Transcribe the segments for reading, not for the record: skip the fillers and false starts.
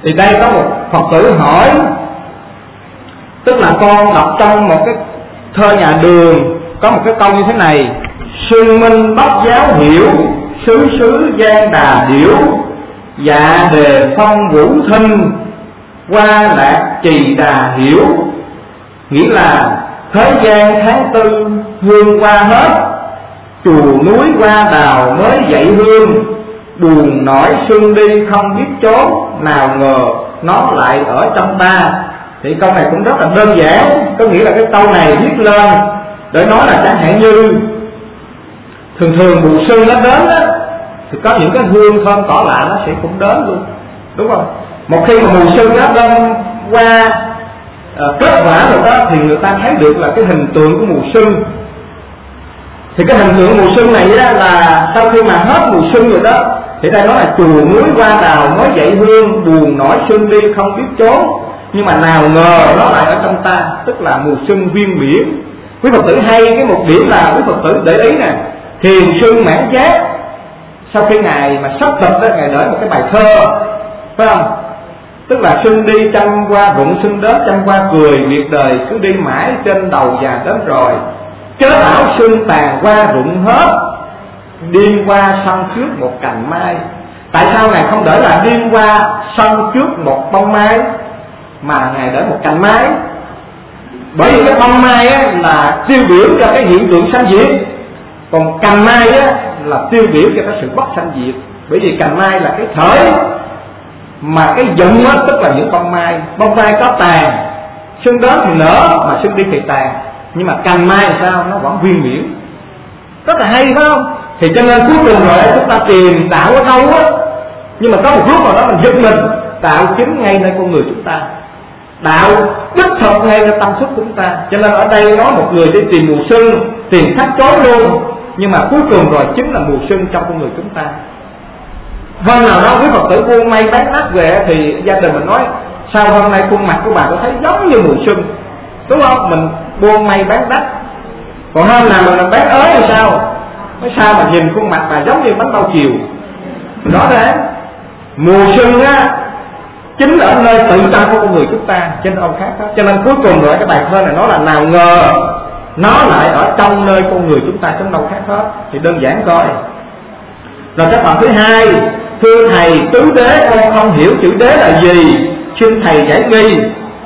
Thì đây có một Phật tử hỏi, tức là con đọc trong một cái thơ nhà Đường có một cái câu như thế này: Sư minh bách giáo hiểu, xứ xứ gian đà điểu, dạ đề phong vũ thinh, qua lạc trì đà hiểu. Nghĩa là thế gian tháng tư hương qua hết, chùa núi qua đào mới dậy hương, buồn nổi xuân đi không biết trốn, nào ngờ nó lại ở trong ta. Thì câu này cũng rất là đơn giản, có nghĩa là cái câu này viết lên để nói là chẳng hạn như thường thường mùa xuân nó đến á, thì có những cái hương thơm cỏ lạ nó sẽ cũng đến luôn, đúng không? Một khi mà mùa xuân nó lên qua kết quả rồi đó, thì người ta thấy được là cái hình tượng của mùa xuân. Thì cái hình tượng mùa xuân này á, là sau khi mà hết mùa xuân rồi đó, thì đây nói là chùa núi qua đào mới dậy hương, buồn nổi xuân đi không biết trốn, nhưng mà nào ngờ nó lại ở trong ta, tức là mùa xuân viên biển. Quý Phật tử hay cái một điểm là quý Phật tử để ý nè, Thiền Xuân Mãn Giác sau khi ngài mà sắp thật đó, ngài để một cái bài thơ, phải không? Tức là xuân đi trăm qua rụng, xuân đến trăm qua cười, việc đời cứ đi mãi trên đầu già đến rồi, chớ ảo xuân tàn qua rụng hết, điên qua sân trước một cành mai. Tại sao ngài không để là điên qua sân trước một bông mai, mà ngài để một cành mai? Bởi vì cái bông mai á, là tiêu biểu cho cái hiện tượng sanh diệt, còn cành mai á, là tiêu biểu cho cái sự bất sanh diệt. Bởi vì cành mai là cái thể mà cái dụng á, tức là những bông mai có tàn, xuân đến thì nở, mà xuân đi thì tàn. Nhưng mà cành mai là sao? Nó vẫn viên miễn, rất là hay, phải không? Thì cho nên cuối cùng rồi chúng ta tìm đạo ở đâu á, nhưng mà có một lúc nào đó mình giật mình, đạo chính ngay nơi con người chúng ta, đạo đích thực ngay nơi tâm thức của chúng ta. Cho nên ở đây nói một người đi tìm mùa xuân, tìm khắp chốn luôn, nhưng mà cuối cùng rồi chính là mùa xuân trong con người chúng ta. Hôm nào đó quý Phật tử buôn may bán đắt về thì gia đình mình nói, sao hôm nay khuôn mặt của bà có thấy giống như mùa xuân, đúng không? Mình buôn may bán đắt, còn hôm nào mình bán ới thì sao? Nói sao mà nhìn khuôn mặt bà giống như bánh bao chiều. Rõ ràng mùa xuân á chính ở nơi tự tâm của con người chúng ta, trên ông khác đó. Cho nên cuối cùng rồi cái bài thơ này nói là nào ngờ nó lại ở trong nơi con người chúng ta, trong đâu khác hết. Thì đơn giản coi. Rồi cái phần thứ hai: thưa thầy, tứ đế con không hiểu chữ đế là gì, xin thầy giải nghi.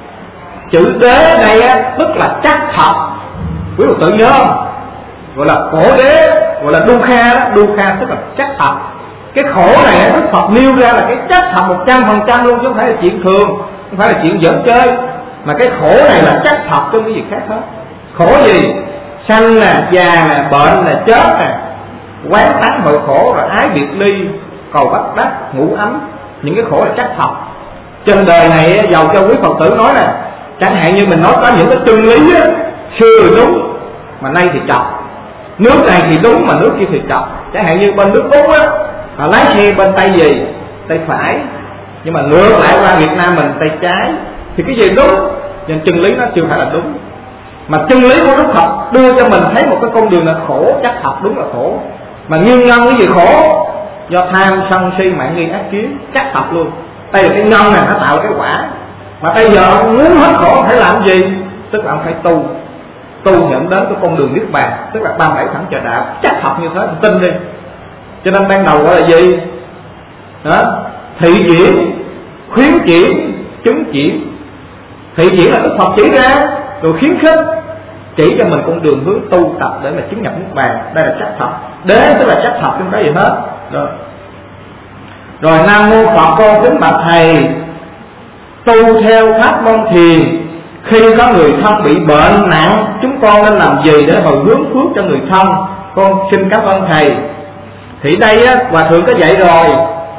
Chữ đế này á, tức là chắc thật. Quý vị tự nhớ không? Gọi là khổ đế, gọi là dukkha đó. Dukkha tức là chắc thật. Cái khổ này Đức Phật nêu ra là cái chắc thật 100% luôn, chứ không phải là chuyện thường, không phải là chuyện giỡn chơi. Mà cái khổ này là chắc thật chứ không có gì khác hết. Khổ gì? Sanh nè, già nè, bệnh nè, chết nè, quán tánh hội khổ, rồi ái biệt ly, cầu bắt đắc, ngủ ấm. Những cái khổ là chắc thật. Trên đời này giàu cho quý Phật tử nói nè, chẳng hạn như mình nói có những cái chân lý á, xưa thì đúng mà nay thì chọc, nước này thì đúng mà nước kia thì chọc. Chẳng hạn như bên nước Úc á, họ lái xe bên tay gì? Tay phải. Nhưng mà ngược lại qua Việt Nam mình tay trái. Thì cái gì đúng? Nhưng chân lý nó chưa phải là đúng. Mà chân lý của Đức Phật đưa cho mình thấy một cái con đường là khổ, chắc thật, đúng là khổ. Mà nguyên nhân cái gì khổ? Do tham sân si mạng nghi ác kiến, chắc thật luôn. Đây là cái nhân này nó tạo cái quả. Mà bây giờ ông muốn hết khổ phải làm gì? Tức là ông phải tu nhận đến cái con đường niết bàn, tức là 37 thẳng chờ đạo. Chắc thật như thế, tin đi. Cho nên ban đầu gọi là gì? Đó, thị diễn, khuyến triển, chứng triển. Thị diễn là Đức Phật chỉ ra, rồi khuyến khích, chỉ cho mình con đường hướng tu tập để mà chứng nhập niết bàn. Đây là chắc thật. Đế tức là chắc thật, không có gì hết. Rồi Nam Mô Phật, con kính bạch thầy, tu theo pháp môn thiền, khi có người thân bị bệnh nặng, chúng con nên làm gì để hồi hướng phước cho người thân? Con xin cảm ơn thầy. Thì đây á, Hòa Thượng có dạy rồi.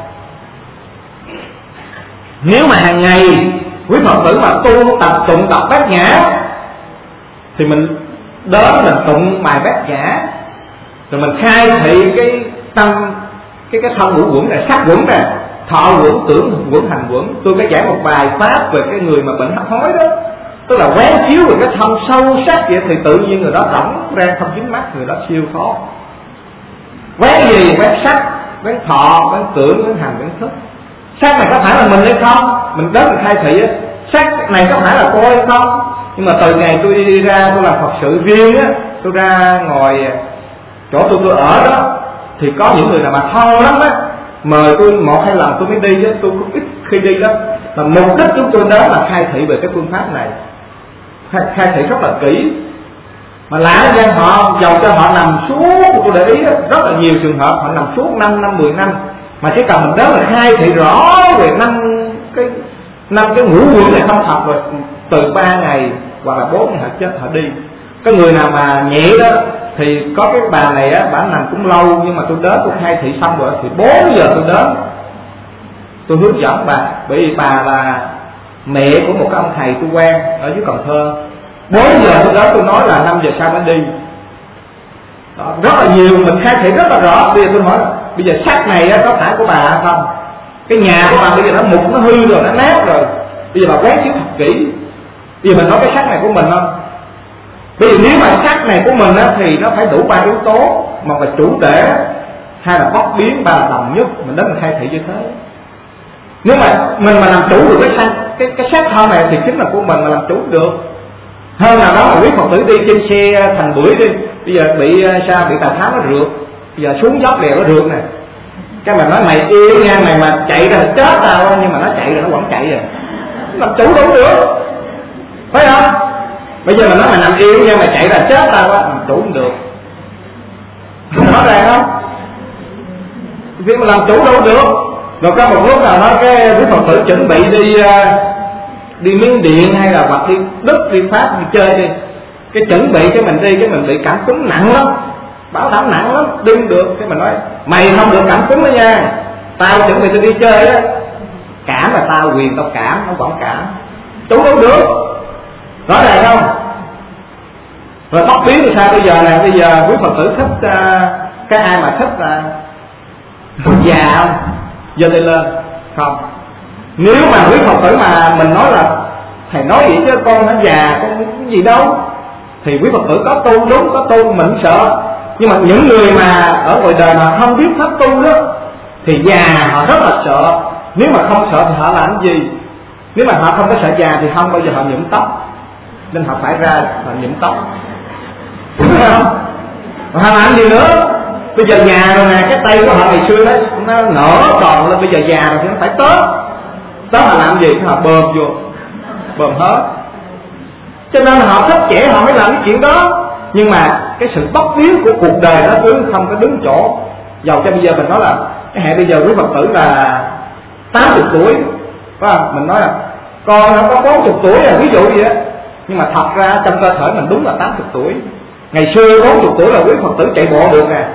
Nếu mà hàng ngày quý Phật tử mà tu tập tụng tập Bát Nhã, thì mình đến mình tụng bài Bát Nhã, rồi mình khai thị cái tâm, cái thân ngũ quẩn này, sắc quẩn này, thọ quẩn, tưởng quẩn, hành quẩn. Tôi có giảng một bài pháp về cái người mà bệnh hấp hối đó, tức là quán chiếu về cái thân sâu sắc vậy, thì tự nhiên người đó rỗng ra không dính mắt, người đó siêu thoát. Quán gì? Quán sắc, quán thọ, quán tưởng, quán hành, quán thức. Sắc này có phải là mình hay không? mình đến mình khai thị á, xác này có phải là tôi hay không? Nhưng mà từ ngày tôi đi ra tôi làm Phật sự riêng á, tôi ra ngồi chỗ tôi ở đó, thì có những người nào mà thân lắm á, mời tôi 1-2 lần tôi mới đi á, tôi cũng ít khi đi lắm. Mà mục đích chúng tôi đó là khai thị về cái phương pháp này, khai thị rất là kỹ. Mà lạ ra họ giàu cho họ nằm suốt, tôi để ý đó, rất là nhiều trường hợp họ nằm suốt 5 năm 10 năm, mà chỉ cần mình đến là khai thị rõ về năm cái ngũ quyển này không thật rồi, từ 3 ngày hoặc là 4 ngày họ chết họ đi. Cái người nào mà nhẹ đó thì có cái bà này á, bà nằm cũng lâu, nhưng mà tôi đến tôi khai thị xong rồi thì 4 giờ tôi đến, tôi hướng dẫn bà, bởi vì bà là mẹ của một cái ông thầy tôi quen ở dưới Cần Thơ. 4 giờ tôi đến tôi nói là 5 giờ sau mới đi đó, rất là nhiều, mình khai thị rất là rõ. Bây giờ tôi hỏi bây giờ xác này á, có phải của bà hay không? Cái nhà của bà bây giờ nó mục, nó hư rồi, nó nát rồi, bây giờ bà quét chiếu thật kỹ. Bây giờ mình nói cái xác này của mình không? Bây giờ nếu mà xác này của mình á, thì nó phải đủ 3 yếu tố, một là chủ tể, 2 là bất biến, 3 là đồng nhất. Mình đến mình khai thị như thế. Nếu mà mình mà làm chủ được cái xác thân này thì chính là của mình mà làm chủ được. Hơn nào đó mà quý Phật tử đi trên xe thành bưởi đi, bây giờ bị sao, bị tà tháo nó rượt, bây giờ xuống dốc đèo nó rượt nè, cái mà nói mày yêu nha, mày mà chạy ra chết tao, nhưng mà nó chạy rồi nó vẫn chạy rồi, làm chủ đủ được, phải không? Bây giờ mình nói mày nằm yêu nha, mày chạy ra chết tao á, làm chủ không được, rõ ràng không? Việc mà làm chủ đâu được. Rồi có một lúc nào đó cái quý Phật tử chuẩn bị đi Miến Điện hay là hoặc đi Đức, đi Pháp, đi chơi đi, cái chuẩn bị cái mình đi, cái mình bị cảm cúm nặng lắm, bảo đảm nặng lắm, đi không được. Cái mình nói mày không được cảm cúm đó nha, tao chuẩn bị tôi đi chơi á, cảm là tao quyền tao cảm, không còn cảm, chủ đâu được, rõ ràng không? Rồi tóc biến thì sao bây giờ nè? Bây giờ quý Phật tử thích cái ai mà thích là già không? Giơ tay lên. Không. Nếu mà quý Phật tử mà mình nói là thầy nói vậy chứ con nó già, con cái gì đâu, thì quý Phật tử có tu đúng, có tu mình sợ. Nhưng mà những người mà ở ngoài đời mà không biết pháp tu đó thì già họ rất là sợ. Nếu mà không sợ thì họ làm gì? Nếu mà họ không có sợ già thì không bao giờ họ nhuộm tóc, nên họ phải ra họ nhuộm tóc, đúng không? Họ làm gì nữa? Bây giờ già rồi nè, cái tay của họ ngày xưa đấy nó nở tròn lên, bây giờ già rồi thì nó phải tớt. Đó là làm gì? Họ bơm vô, bơm hết. Cho nên họ thích trẻ họ mới làm cái chuyện đó. Nhưng mà cái sự bất biến của cuộc đời đó cứ không có đứng chỗ. Dầu cho bây giờ mình nói là cái hệ bây giờ quý Phật tử là 80 tuổi, phải không? Mình nói là con nó có 40 tuổi là ví dụ vậy đó. Nhưng mà thật ra trong cơ thể mình đúng là 80 tuổi. Ngày xưa 40 tuổi là quý Phật tử chạy bộ được nè,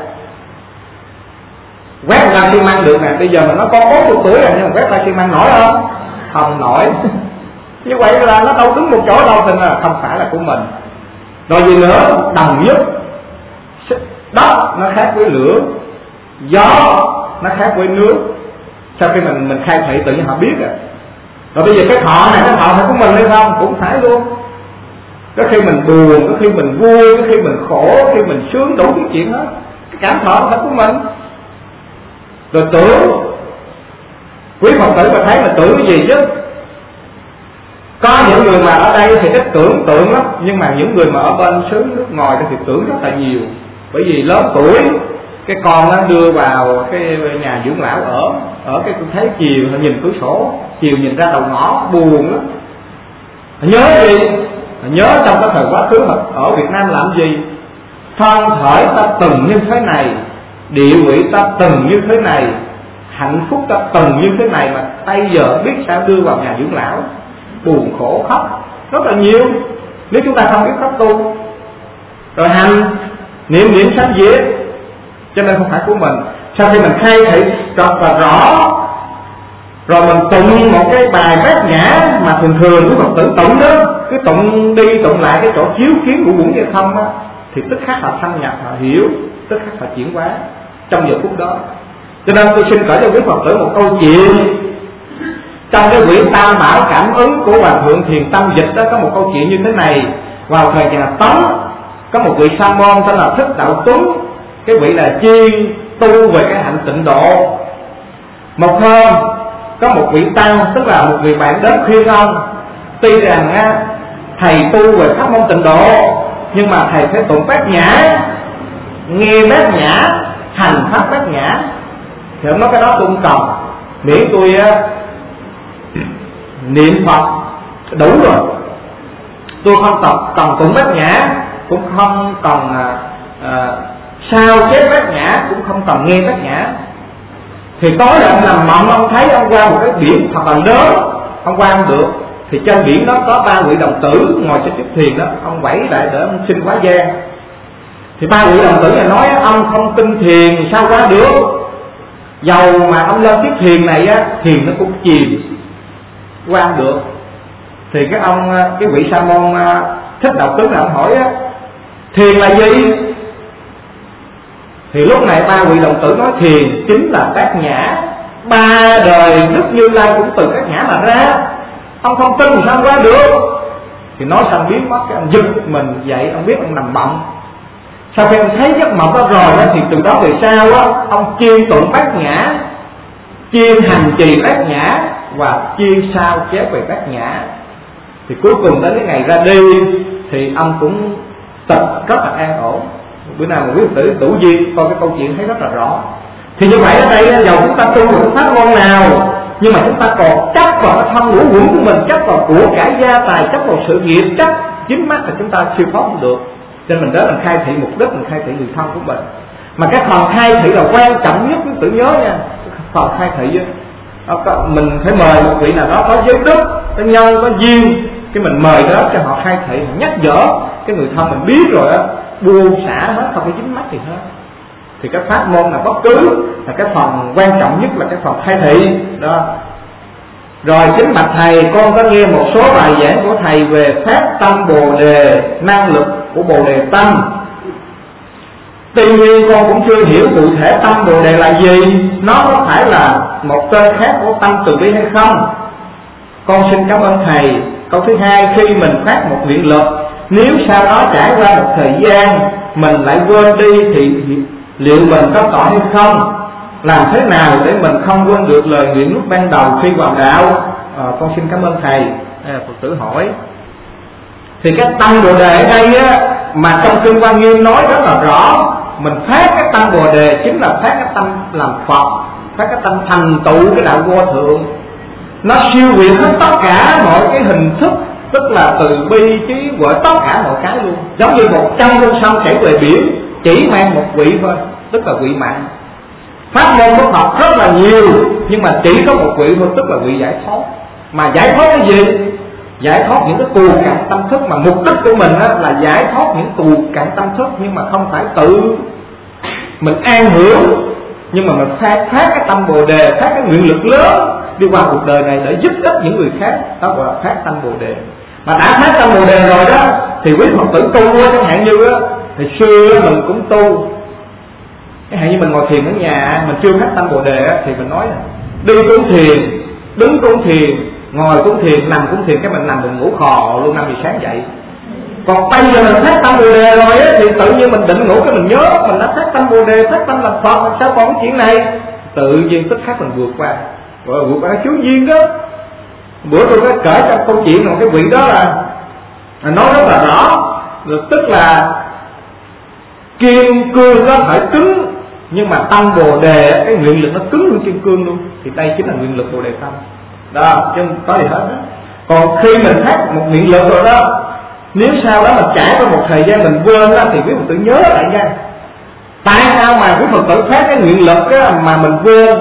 quét ra xi măng được nè. Bây giờ mình nói con 40 tuổi rồi nhưng mà quét ra xi măng nổi không? Không nổi. Như vậy là nó đâu đứng một chỗ đâu, thành là không phải là của mình. Rồi gì nữa? Đồng nhất. Đất nó khác với lửa, gió nó khác với nước. Sau khi mình khai thị tự nhiên họ biết rồi. Rồi bây giờ cái thọ này, cái thọ phải của mình hay không? Cũng phải luôn. Có khi mình buồn, có khi mình vui, có khi mình khổ, có khi mình sướng, đủ cái chuyện hết. Cái cảm thọ phải của mình. Rồi tưởng, quý Phật tử mà thấy là tưởng cái gì chứ? Có những người mà ở đây thì ít tưởng tượng lắm, nhưng mà những người mà ở bên xứ nước ngoài thì tưởng rất là nhiều. Bởi vì lớn tuổi, cái con nó đưa vào cái nhà dưỡng lão ở cái tôi thấy chiều họ nhìn cửa sổ, chiều nhìn ra đầu ngõ buồn lắm. Nhớ gì? Nhớ trong cái thời quá khứ mà ở Việt Nam làm gì? Thân thể ta từng như thế này, địa vị ta từng như thế này, hạnh phúc ta từng như thế này, mà bây giờ biết sao đưa vào nhà dưỡng lão, buồn khổ khóc rất là nhiều. Nếu chúng ta không biết pháp tu, rồi hành niệm sám viết, cho nên không phải của mình. Sau khi mình khai thị rất là rõ, rồi mình tụng một cái bài bát nhã mà thường quý Phật tử tụng đó, cứ tụng đi tụng lại cái chỗ chiếu kiến của quẩn vậy không á, thì tức khắc họ thâm nhập, họ hiểu, tức khắc họ chuyển hóa trong giờ phút đó. Cho nên tôi xin kể cho quý Phật tử một câu chuyện. Trong cái quyển Tam Bảo Cảm Ứng của Hòa Thượng Thiền Tâm dịch đó, có một câu chuyện như thế này. Vào thời nhà Tống, có một vị sa môn tên là Thích Đạo Tuấn. Cái vị là chuyên tu về cái hạnh tịnh độ. Một hôm có một vị tăng, tức là một người bạn đến khuyên ông, tuy rằng thầy tu về pháp môn tịnh độ, nhưng mà thầy phải tụng bát nhã, nghe bát nhã, hành pháp bát nhã. Thì ông nói cái đó tôi không cần, miễn tôi niệm Phật đủ rồi, tôi không cần tụng bát nhã, cũng không cần sao chép bát nhã, cũng không cần nghe bát nhã. Thì tối là ông nằm mộng, ông thấy ông qua một cái biển thật là lớn, ông qua không được, thì trên biển đó có 3 vị đồng tử ngồi trên chiếc thuyền đó, ông vẫy lại để ông xin quá gian. Thì 3 vị đồng tử này nói ông không tin thiền sao qua được, dầu mà ông lên chiếc thuyền này thuyền nó cũng chìm qua không được. Thì cái vị sa môn Thích Đạo Tướng là ông hỏi thiền là gì? Thì lúc này 3 vị đồng tử nói thiền chính là bát nhã, 3 đời Đức Như Lai cũng từ bát nhã mà ra, ông không tin sao qua được. Thì nói xong biến mất, cái ông giật mình dậy, ông biết ông nằm mộng. Sau khi ông thấy giấc mộng đó rồi thì từ đó về sau ông chuyên tụng bát nhã, chuyên hành trì bát nhã và chuyên sao chép về bát nhã. Thì cuối cùng đến cái ngày ra đi thì ông cũng tịch rất là an ổn. Bữa nào mà quý Phật tử đủ duyên coi cái câu chuyện thấy rất là rõ. Thì như vậy ở đây dầu chúng ta tu một pháp môn nào, nhưng mà chúng ta còn chấp vào cái thân ngũ quẩn của mình, chấp vào của cải gia tài, chấp vào sự nghiệp, chấp chính mắt là chúng ta siêu thoát không được. Cho nên mình đến mình khai thị mục đích, mình khai thị người thân của mình. Mà cái phần khai thị là quan trọng nhất, quý tử nhớ nha. Phần khai thị mình phải mời một vị nào đó có giới đức, có nhân, có duyên, cái mình mời đó cho họ khai thị, nhắc nhở cái người thân mình biết rồi buông xả hết, không phải dính mắt gì hết. Thì cái pháp môn là bất cứ là cái phần quan trọng nhất là cái phần khai thị đó. Rồi kính bạch thầy, con có nghe một số bài giảng của thầy về pháp tâm Bồ đề, năng lực của Bồ đề tâm. Tuy nhiên con cũng chưa hiểu cụ thể tâm Bồ đề là gì, nó có phải là một tên khác của tâm từ bi hay không. Con xin cảm ơn thầy. Câu thứ hai, khi mình phát một nguyện lực, nếu sau đó trải qua một thời gian mình lại quên đi thì liệu mình có tội hay không? Làm thế nào để mình không quên được lời nguyện lúc ban đầu khi vào đạo? Con xin cảm ơn thầy. Phật tử hỏi. Thì cái tâm Bồ đề ở đây mà trong kinh Hoa Nghiêm nói rất là rõ, mình phát cái tâm Bồ đề chính là phát cái tâm làm Phật, phát cái tâm thành tựu cái đạo vô thượng. Nó siêu việt hết tất cả mọi cái hình thức, tức là từ bi trí huệ tất cả mọi cái luôn. Giống như một trăm con sông chảy về biển, chỉ mang một vị thôi, tức là vị mạng. Pháp môn của Phật rất là nhiều, nhưng mà chỉ có một vị thôi, tức là vị giải thoát. Mà giải thoát cái gì? Giải thoát những cái tù cạn tâm thức. Mà mục đích của mình là giải thoát những tù cạn tâm thức, nhưng mà không phải tự mình an hưởng, nhưng mà mình phát cái tâm Bồ đề, phát cái nguyện lực lớn đi qua cuộc đời này để giúp ích những người khác. Đó gọi là phát tâm Bồ đề. Mà đã phát tâm Bồ đề rồi đó thì quý Phật tử tu chẳng hạn như thì xưa mình cũng tu, chẳng hạn như mình ngồi thiền ở nhà, mình chưa phát tâm Bồ đề thì mình nói đi cũng thiền, đứng cũng thiền, ngồi cũng thiền, nằm cũng thiền, cái mình nằm mình ngủ khò luôn 5 giờ sáng dậy. Còn bây giờ mình phát tâm Bồ đề rồi thì tự nhiên mình định ngủ cái mình nhớ mình đã phát tâm Bồ đề, phát tâm làm Phật, sao còn cái chuyện này? Tự nhiên tức khắc mình vượt qua, rồi vượt qua cái chướng duyên đó. Bữa tôi có kể trong câu chuyện một cái vị đó là nói rất là rõ, tức là kim cương có thể cứng, nhưng mà tâm Bồ đề cái nguyện lực nó cứng hơn kim cương luôn. Thì đây chính là nguyện lực Bồ đề tâm đó, chứ không có gì hết đó. Còn khi mình phát một nguyện lực rồi đó, nếu sau đó mình trải qua một thời gian mình quên đó, thì quý Phật tử nhớ lại nha. Tại sao mà quý Phật tử phát cái nguyện lực mà mình quên?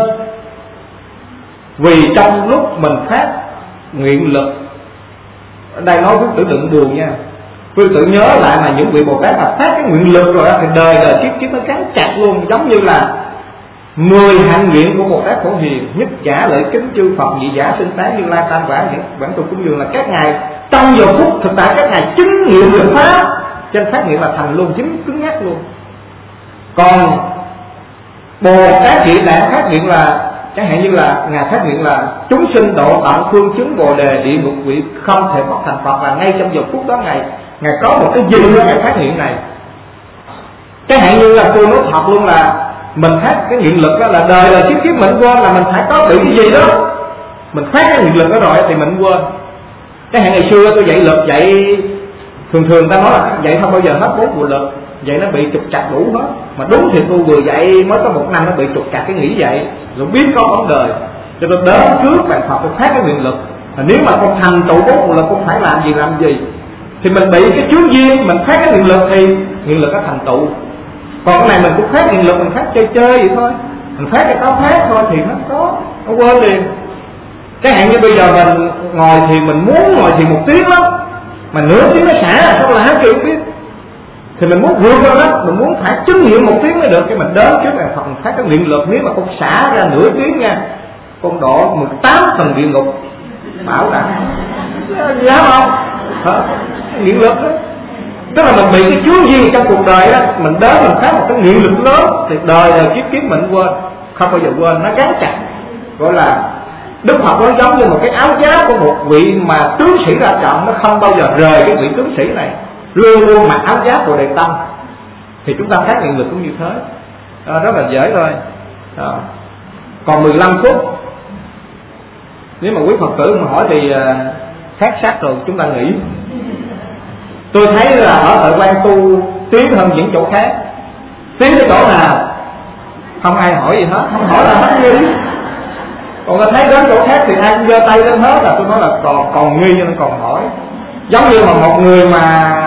Vì trong lúc mình phát nguyện lực, ở đây nói quý Phật tử đừng buồn nha, quý Phật tử nhớ lại là những vị Bồ Tát mà phát cái nguyện lực rồi thì đời kiếp nó gắn chặt luôn. Giống như là 10 hạnh nguyện của Bồ Tát Phổ Hiền, nhất giả lợi kính chư Phật, nhị giả sinh tán Như Lai tam quả bản tu cúng dường, là các ngài trong giờ phút thực tại các ngài chứng nghiệm được pháp, trên phát nguyện là thành luôn, chứng cứng nhắc luôn. Còn Bồ Tát Địa Tạng phát nguyện là chẳng hạn như là ngài phát nguyện là chúng sinh độ tận phương chứng Bồ đề, địa ngục vị không thể phát thành Phật, là ngay trong giờ phút đó ngài có một cái gì với ngài phát nguyện này. Chẳng hạn như là tôi nói thật luôn là mình phát cái nguyện lực đó là đời kiếp mình quên là mình phải có bị cái gì đó, mình phát cái nguyện lực đó rồi thì mình quên. Cái hạn ngày xưa tôi dạy lực dạy thường ta nói là dạy không bao giờ hết 4 bộ lực, vậy nó bị trục trặc đủ hết. Mà đúng thì tôi vừa dạy mới có 1 năm nó bị trục trặc cái nghĩ vậy, rồi biết có vấn đề, cho tôi đến trước bàn Phật tôi phát cái nguyện lực. Mà nếu mà con thành tựu 4 bộ lực con phải làm gì, thì mình bị cái chướng duyên, mình phát cái nguyện lực thì nguyện lực nó thành tựu. Còn cái này mình cũng phát nguyện lực, mình phát chơi vậy thôi, mình phát cái có phát thôi thì nó quên liền. Cái hạn như bây giờ mình ngồi thì mình muốn ngồi thì 1 tiếng lắm, mà nửa tiếng nó xả sao là kiểu biết. Thì mình muốn vượt ra đó, mình muốn phải chứng nghiệm 1 tiếng mới được, cái mình đến trước bàn Phật mình phát cái nguyện lực. Nếu mà con xả ra nửa tiếng nha, con độ 18 tầng địa ngục bảo đảm. Dám không? Nguyện lực đó. Tức là mình bị cái chướng gì trong cuộc đời đó, mình đến mình phát một cái nguyện lực lớn thì đời kiếp mình quên, không bao giờ quên, nó gắn chặt. Gọi là Đức Phật nó giống như một cái áo giáp của một vị mà tướng sĩ ra trận, nó không bao giờ rời cái vị tướng sĩ này, luôn luôn mặc áo giáp của Đại Tâm. Thì chúng ta phát nguyện lực cũng như thế, rất là dễ thôi. Còn 15 phút, nếu mà quý Phật tử mà hỏi thì khác sát rồi chúng ta nghĩ. Tôi thấy là ở Hội Quan tu tiến hơn những chỗ khác. Tiến cái chỗ nào không ai hỏi gì hết, không hỏi là hết nghi. Còn tôi thấy đến chỗ khác thì ai cũng giơ tay lên hết, là tôi nói là còn nghi cho nên còn hỏi. Giống như mà một người mà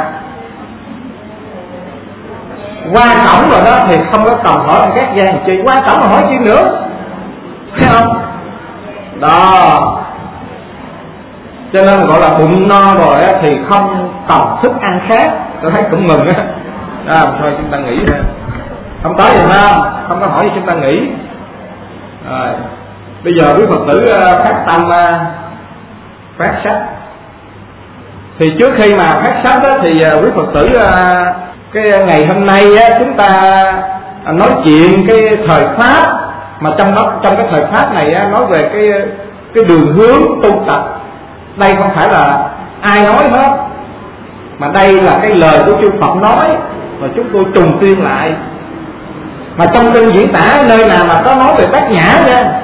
qua cổng rồi đó thì không có cần hỏi các gian chi, qua cổng mà hỏi chi nữa, thấy không? Đó, cho nên gọi là bụng no rồi thì không cần thức ăn khác. Tôi thấy cũng mừng á. Thôi chúng ta nghỉ thôi, không tới rồi không có hỏi gì chúng ta nghỉ. Rồi bây giờ quý Phật tử phát tâm phát sách. Thì trước khi mà phát sách đó, thì quý Phật tử cái ngày hôm nay chúng ta nói chuyện cái thời Pháp, mà trong cái thời Pháp này nói về cái đường hướng tu tập. Đây không phải là ai nói hết, mà đây là cái lời của chư Phật nói, và chúng tôi trùng tuyên lại. Mà trong kinh diễn tả nơi nào mà có nói về bát nhã nha,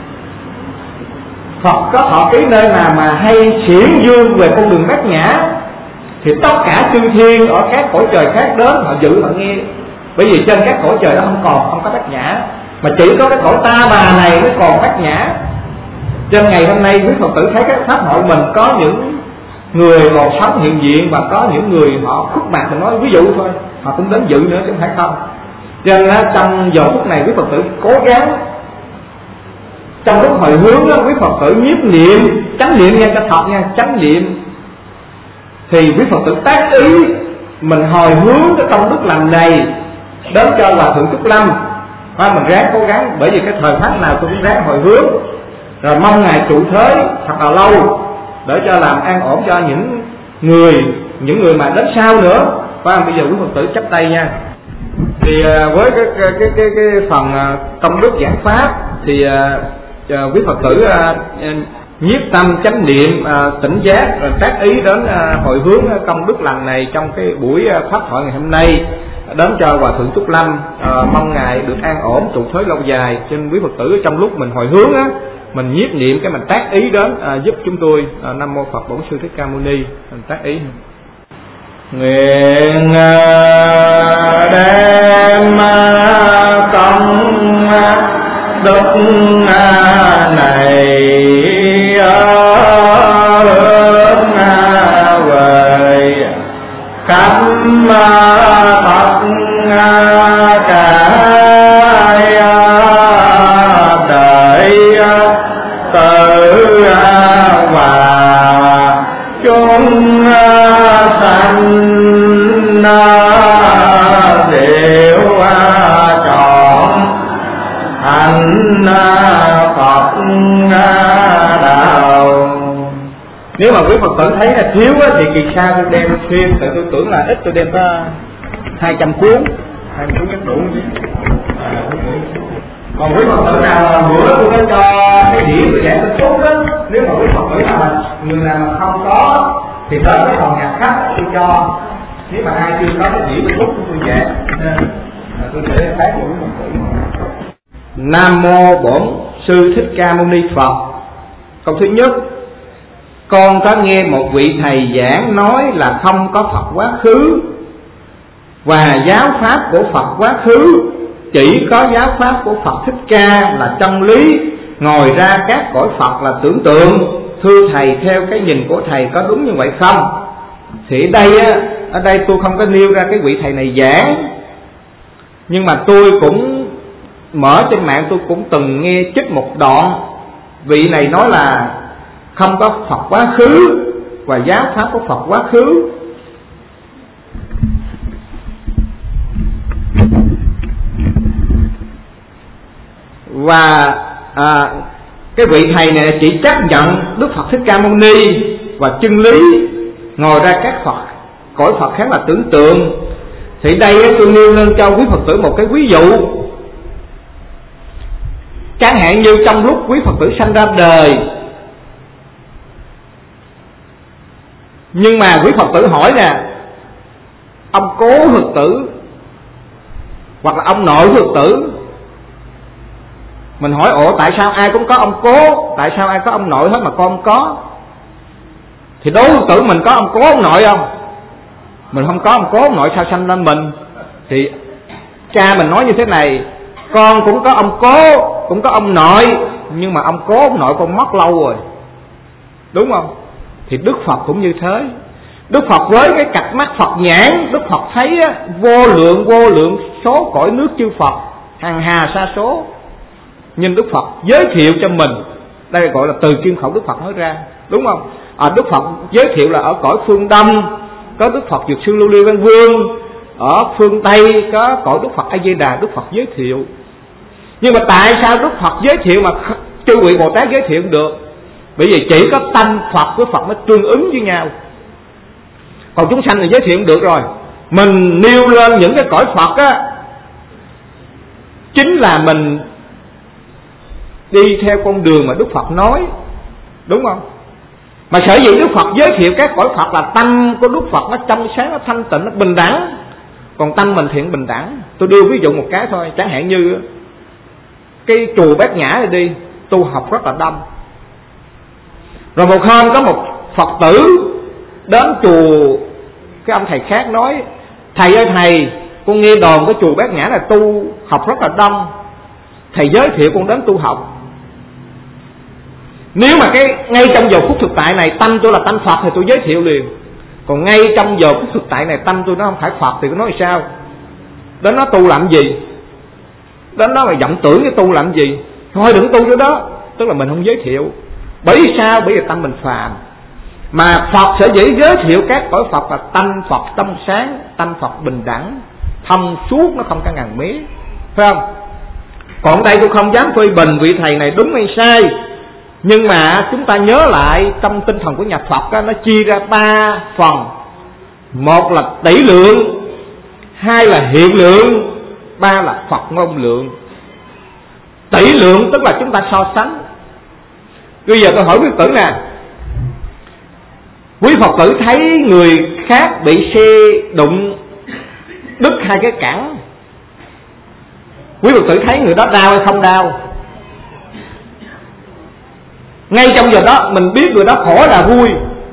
Phật có thọ ký nơi nào mà hay xiển dương về con đường bát nhã, thì tất cả chư thiên ở các cõi trời khác đến họ dự họ nghe. Bởi vì trên các cõi trời đó không có bát nhã, mà chỉ có cái cõi Ta Bà này mới còn bát nhã. Trên ngày hôm nay quý Phật tử thấy các pháp hội mình có những người còn sống hiện diện, và có những người họ khuất mặt, mình nói ví dụ thôi, họ cũng đến dự nữa chứ không phải không. Cho nên trong giờ phút này quý Phật tử cố gắng, trong lúc hồi hướng đó, quý Phật tử nhiếp niệm, chánh niệm nha, cho thật nha, chánh niệm. Thì quý Phật tử tác ý mình hồi hướng cái công đức lành này đến cho Hòa Thượng Trúc Lâm, và mình ráng cố gắng. Bởi vì cái thời pháp nào tôi cũng ráng hồi hướng, rồi mong Ngài trụ thế thật là lâu để cho làm an ổn cho những người mà đến sau nữa. Và bây giờ quý Phật tử chắp tay nha. Thì với cái phần công đức giảng pháp thì quý Phật tử nhiếp tâm chánh niệm tỉnh giác, rồi tác ý đến hồi hướng công đức lành này trong cái buổi pháp thoại ngày hôm nay đến cho Hòa Thượng Trúc Lâm, mong Ngài được an ổn trụ thế lâu dài. Trên quý Phật tử trong lúc mình hồi hướng á, mình nhiếp niệm cái mình tác ý đến giúp chúng tôi. Nam mô Phật Bổn Sư Thích Ca Mâu Ni. Mình tác ý nguyện đem công đức này hướng về khắp Phật trại đời tự và chúng sanh diệu chọn hành Phật đạo. Nếu mà quý Phật tử thấy là thiếu thì kỳ sau tôi đem thêm, tại tôi tưởng là ít, tôi đem có 200 cuốn chắc đủ chứ. Còn quý Phật tử nào mà bữa tôi có cho cái đĩa tôi giảng tôi chút đó, nếu mà quý Phật tử nào mà người nào mà không có thì tới cái phòng nhạc khách tôi cho. Nếu mà ai chưa có cái đĩa tôi chút tôi giảng, tôi sẽ phát cho quý Phật tử. Nam mô Bổn Sư Thích Ca Mâu Ni Phật. Câu thứ nhất, con có nghe một vị thầy giảng nói là không có Phật quá khứ, và giáo pháp của Phật quá khứ chỉ có giáo pháp của Phật Thích Ca là chân lý, ngoài ra các cõi Phật là tưởng tượng. Thưa thầy, theo cái nhìn của thầy có đúng như vậy không? Thì ở đây tôi không có nêu ra cái vị thầy này giảng, nhưng mà tôi cũng mở trên mạng, tôi cũng từng nghe trích một đoạn. Vị này nói là không có Phật quá khứ và giáo pháp của Phật quá khứ. Và cái vị thầy này chỉ chấp nhận Đức Phật Thích Ca Mâu Ni và chân lý, ngoài ra các cõi Phật khác là tưởng tượng. Thì đây tôi nêu lên cho quý Phật tử một cái ví dụ. Chẳng hạn như trong lúc quý Phật tử sanh ra đời, nhưng mà quý Phật tử hỏi nè, ông cố Phật tử hoặc là ông nội Phật tử, mình hỏi ủa tại sao ai cũng có ông cố, tại sao ai có ông nội hết mà con không có? Thì đối Phật tử mình có ông cố ông nội không? Mình không có ông cố ông nội sao sanh lên mình? Thì cha mình nói như thế này, con cũng có ông cố, cũng có ông nội, nhưng mà ông cố ông nội con mất lâu rồi, đúng không? Thì Đức Phật cũng như thế. Đức Phật với cái cặp mắt Phật nhãn, Đức Phật thấy vô lượng số cõi nước chư Phật, hàng hà sa số. Nhưng Đức Phật giới thiệu cho mình, đây gọi là từ kim khẩu Đức Phật nói ra, đúng không? Đức Phật giới thiệu là ở cõi phương Đông có Đức Phật Dược Sư Lưu Ly Văn Vương, ở phương Tây có cõi Đức Phật A Di Đà. Đức Phật giới thiệu. Nhưng mà tại sao Đức Phật giới thiệu mà chư vị Bồ Tát giới thiệu không được? Bởi vì chỉ có tâm Phật với Phật nó tương ứng với nhau, còn chúng sanh thì giới thiệu không được rồi. Mình nêu lên những cái cõi Phật á, chính là mình đi theo con đường mà Đức Phật nói, đúng không? Mà sở dĩ Đức Phật giới thiệu các cõi Phật là tâm của Đức Phật nó trong sáng, nó thanh tịnh, nó bình đẳng. Còn tâm mình thiện bình đẳng. Tôi đưa ví dụ một cái thôi. Chẳng hạn như cái chùa Bát Nhã này đi, tu học rất là đông. Rồi một hôm có một Phật tử đến chùa, cái ông thầy khác nói, thầy ơi thầy, con nghe đồn cái chùa Bát Nhã là tu học rất là đông, thầy giới thiệu con đến tu học. Nếu mà ngay trong giờ phút thực tại này tâm tôi là tâm Phật thì tôi giới thiệu liền. Còn ngay trong giờ phút thực tại này tâm tôi nó không phải Phật thì tôi nói sao? Đến nó tu làm gì? Đến đó mà vọng tưởng cái tu làm gì? Thôi đừng tu chỗ đó. Tức là mình không giới thiệu. Bởi vì sao? Bởi vì tâm mình phàm. Mà Phật sẽ dễ giới thiệu các cõi Phật là tâm Phật trong sáng, tâm Phật bình đẳng, thông suốt, nó không có ngàn mí, phải không? Còn đây tôi không dám phê bình vị thầy này đúng hay sai, nhưng mà chúng ta nhớ lại trong tinh thần của nhà Phật đó, nó chia ra 3 phần. Một là tỷ lượng, hai là hiện lượng, ba là Phật ngôn lượng. Tỷ lượng tức là chúng ta so sánh. Bây giờ tôi hỏi quý Phật tử nè, quý Phật tử thấy người khác bị xe đụng đứt 2 cái cẳng, quý Phật tử thấy người đó đau hay không đau? Ngay trong giờ đó mình biết người đó khổ là vui.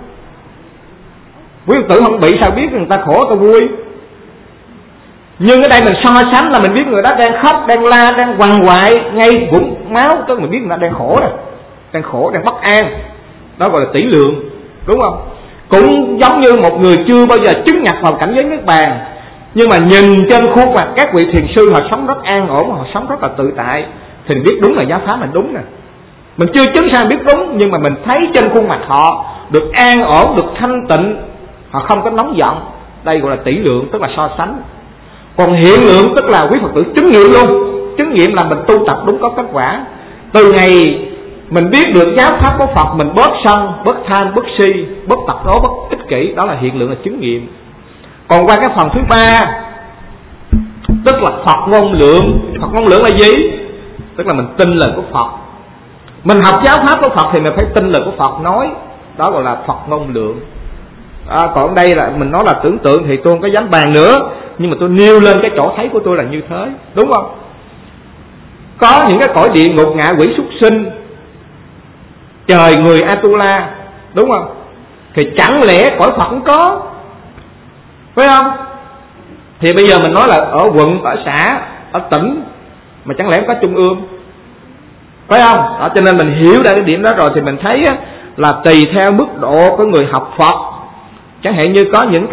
Quý Phật tử không bị sao biết người ta khổ ta vui. Nhưng ở đây mình so sánh là mình biết người đó đang khóc, đang la, đang quằn quại, ngay vũng máu, tức là mình biết người ta đang khổ rồi, đang khổ, đang bất an. Đó gọi là tỷ lượng, đúng không? Cũng giống như một người chưa bao giờ chứng nhập vào cảnh giới Niết Bàn, nhưng mà nhìn trên khuôn mặt các vị thiền sư họ sống rất an ổn, họ sống rất là tự tại, thì mình biết đúng là giáo pháp mình đúng nè. Mình chưa chứng sao biết đúng, nhưng mà mình thấy trên khuôn mặt họ được an ổn, được thanh tịnh, họ không có nóng giận. Đây gọi là tỷ lượng, tức là so sánh. Còn hiện lượng tức là quý Phật tử chứng nghiệm luôn. Chứng nghiệm là mình tu tập đúng có kết quả. Từ ngày mình biết được giáo pháp của Phật, mình bớt sân, bớt tham, bớt si, bớt tập đố, bớt ích kỷ. Đó là hiện lượng, là chứng nghiệm. Còn qua cái phần thứ 3, tức là Phật ngôn lượng. Phật ngôn lượng là gì? Tức là mình tin lời của Phật. Mình học giáo pháp của Phật thì mình phải tin lời của Phật nói. Đó gọi là Phật ngôn lượng. Còn đây là mình nói là tưởng tượng thì tôi không có dám bàn nữa, nhưng mà tôi nêu lên cái chỗ thấy của tôi là như thế, đúng không? Có những cái cõi địa ngục, ngạ quỷ, súc sinh, trời người Atula, đúng không? Thì chẳng lẽ cõi Phật không có, phải không? Thì bây giờ mình nói là ở quận, ở xã, ở tỉnh, mà chẳng lẽ không có trung ương, phải không? Đó, cho nên mình hiểu ra cái điểm đó rồi thì mình thấy á, là tùy theo mức độ của người học Phật. Chẳng hạn như có những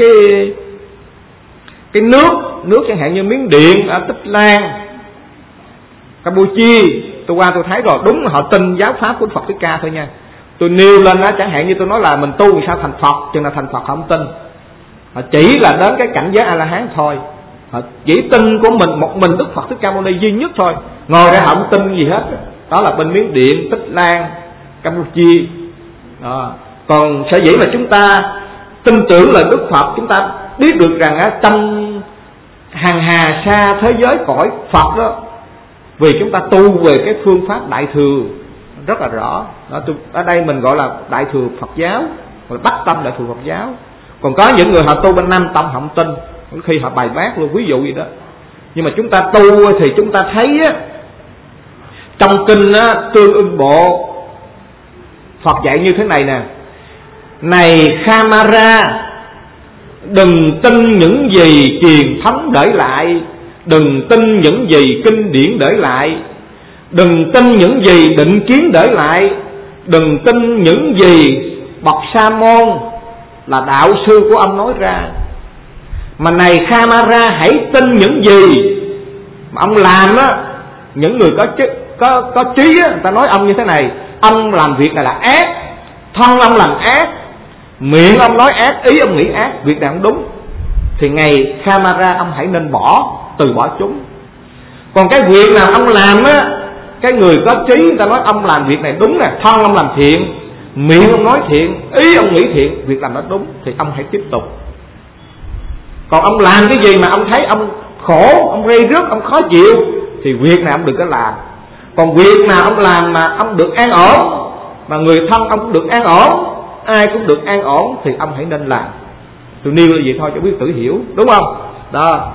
cái nước chẳng hạn như Miến Điện, ở Tích Lan, Campuchia, tôi qua tôi thấy rồi, đúng là họ tin giáo pháp của Phật Thích Ca thôi nha. Tôi nêu lên đó, chẳng hạn như tôi nói là mình tu sao thành Phật, chừng nào thành Phật họ không tin. Họ chỉ là đến cái cảnh giới A-la-hán thôi, họ chỉ tin của mình, một mình Đức Phật Thích Ca Mâu Ni duy nhất thôi, ngồi ra họ không tin gì hết. Đó là bên Miến Điện, Tích Lan, Campuchia. Đó. Còn sở dĩ mà chúng ta tin tưởng là Đức Phật, chúng ta biết được rằng trong hàng hà xa thế giới cõi Phật đó, vì chúng ta tu về cái phương pháp Đại Thừa rất là rõ. Đó, ở đây mình gọi là Đại Thừa Phật giáo, rồi Bắc Tâm Đại Thừa Phật giáo. Còn có những người họ tu bên Nam Tông họ không tin, khi họ bài bác luôn, ví dụ gì đó. Nhưng mà chúng ta tu thì chúng ta thấy á, trong kinh á, Tương Ưng Bộ Phật dạy như thế này nè: này Khamara, đừng tin những gì truyền thống để lại, đừng tin những gì kinh điển để lại, đừng tin những gì định kiến để lại, đừng tin những gì bậc sa môn là đạo sư của ông nói ra. Mà này Khamara, hãy tin những gì mà ông làm á. Những người có trí á, người ta nói ông như thế này: ông làm việc này là ác, thân ông làm ác, miệng ông nói ác, ý ông nghĩ ác, việc nào không đúng, thì ngày Khamara ông hãy nên từ bỏ chúng. Còn cái việc nào ông làm á, cái người có trí người ta nói ông làm việc này đúng nè, thân ông làm thiện, miệng ông nói thiện, ý ông nghĩ thiện, việc làm nó đúng, thì ông hãy tiếp tục. Còn ông làm cái gì mà ông thấy ông khổ, ông rây rứt, ông khó chịu, thì việc nào ông đừng có làm. Còn việc nào ông làm mà ông được an ổn, mà người thân ông cũng được an ổn, ai cũng được an ổn, thì ông hãy nên làm. Tôi nêu như vậy thôi cho quý tử hiểu, đúng không? Đó.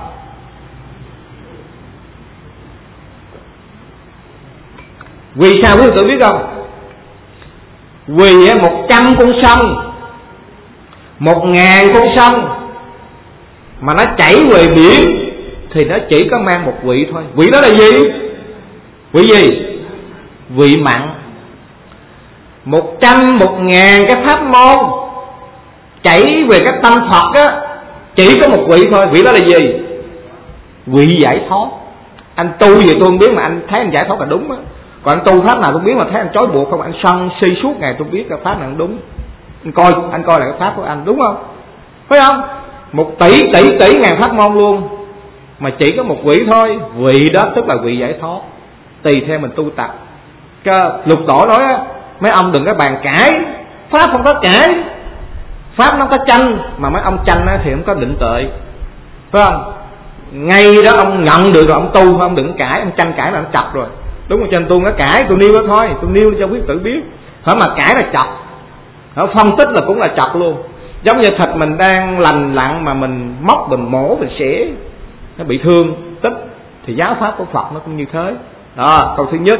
Vì sao quý tử biết không? Vì 100 con sông, 1000 con sông mà nó chảy về biển thì nó chỉ có mang một vị thôi. Vị đó là gì? Vị gì? Vị mặn. 100, 1000 cái pháp môn chảy về cái tâm Phật á, chỉ có một vị thôi. Vị đó là gì? Vị giải thoát. Anh tu gì tôi không biết mà anh thấy anh giải thoát là đúng á. Còn anh tu pháp nào tôi biết mà thấy anh trói buộc không, anh sân si suốt ngày tôi biết cái pháp nào đúng. Anh coi là cái pháp của anh, đúng không? Phải không? 1 tỷ ngàn pháp môn luôn, mà chỉ có một vị thôi. Vị đó tức là vị giải thoát, tùy theo mình tu tập. Lục Tổ nói á, mấy ông đừng có bàn cãi, pháp không có cãi, pháp nó có tranh, mà mấy ông tranh á thì không có định tuệ, phải không? Ngay đó ông nhận được rồi ông tu, ông đừng cãi, ông tranh cãi là ông chập rồi, đúng không? Cho nên tôi không có cãi, tôi nêu đó thôi, tôi nêu cho quý tử biết. Hả mà cãi là chập, phân tích là cũng là chập luôn. Giống như thịt mình đang lành lặn mà mình móc, mình mổ, mình xẻ, nó bị thương tích, thì giáo pháp của Phật nó cũng như thế. Đó, câu thứ nhất.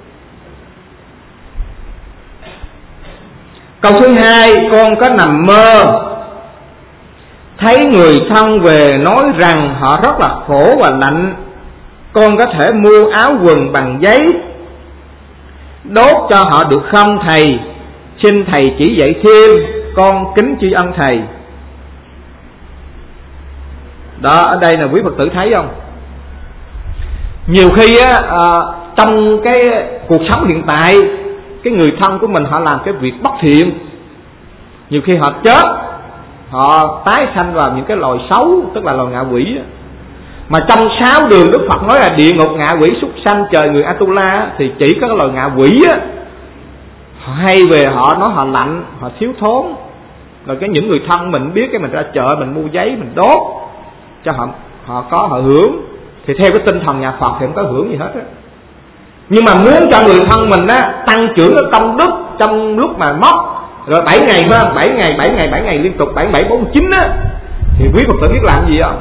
Câu thứ hai: con có nằm mơ thấy người thân về nói rằng họ rất là khổ và lạnh, con có thể mua áo quần bằng giấy đốt cho họ được không thầy? Xin thầy chỉ dạy thêm, con kính tri ân thầy. Đó, ở đây là quý Phật tử thấy không? Nhiều khi á, trong cái cuộc sống hiện tại, cái người thân của mình họ làm cái việc bất thiện, nhiều khi họ chết, họ tái sanh vào những cái loài xấu, tức là loài ngạ quỷ. Mà trong 6 đường Đức Phật nói là địa ngục, ngạ quỷ, súc sanh, trời người Atula, thì chỉ có cái loài ngạ quỷ á, họ hay về họ nói họ lạnh, họ thiếu thốn. Rồi những người thân mình biết, cái mình ra chợ mình mua giấy mình đốt cho họ hưởng. Thì theo cái tinh thần nhà Phật thì không có hưởng gì hết á. Nhưng mà muốn cho người thân mình á tăng trưởng cái công đức trong lúc mà mất rồi 7 ngày phải không? 7 ngày liên tục, 7749 á, thì quý Phật tử biết làm gì không?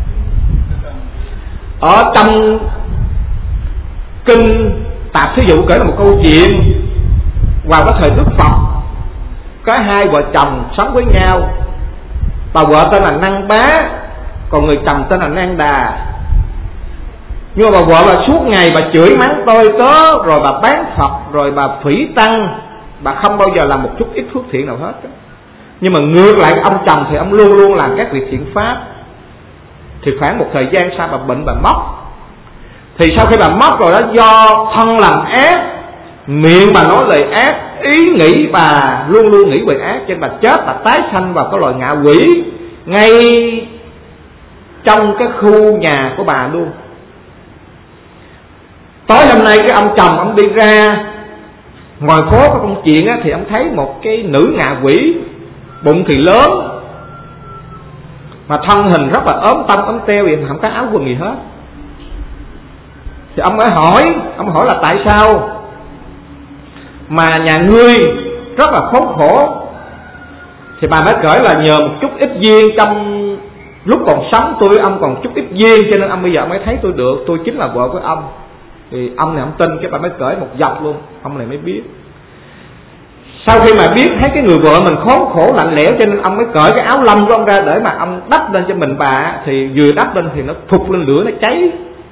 Ở trong kinh Tạp Thí Dụ kể là một câu chuyện vào cái thời Đức Phật, có hai vợ chồng sống với nhau. Bà vợ tên là Năng Bá, còn người chồng tên là Năng Đà. Nhưng mà bà vợ là suốt ngày bà chửi mắng tôi tớ, rồi bà bán Phật, rồi bà phỉ tăng, bà không bao giờ làm một chút ít phước thiện nào hết. Nhưng mà ngược lại ông chồng thì ông luôn luôn làm các việc thiện pháp. Thì khoảng một thời gian sau bà bệnh, bà mất. Thì sau khi bà mất rồi đó, do thân làm ác, miệng bà nói lời ác, ý nghĩ bà luôn luôn nghĩ về ác, cho nên bà chết, bà tái sanh vào cái loài ngạ quỷ ngay trong cái khu nhà của bà luôn. Tối hôm nay cái ông chồng ông đi ra ngoài phố có công chuyện á, thì ông thấy một cái nữ ngạ quỷ, bụng thì lớn mà thân hình rất là ốm tăm ốm teo, vậy không có áo quần gì hết. Thì ông mới hỏi là tại sao mà nhà ngươi rất là khốn khổ. Thì bà mới kể là nhờ một chút ít duyên, trong lúc còn sống tôi với ông còn chút ít duyên, cho nên ông bây giờ mới thấy tôi được, tôi chính là vợ của ông. Thì ông này ông tin, cái bà mới kể một dọc luôn, ông này mới biết. Sau khi mà biết thấy cái người vợ mình khốn khổ lạnh lẽo, cho nên ông mới cởi cái áo lông của ông ra để mà ông đắp lên cho mình bà. Thì vừa đắp lên thì nó phụt lên lửa, nó cháy.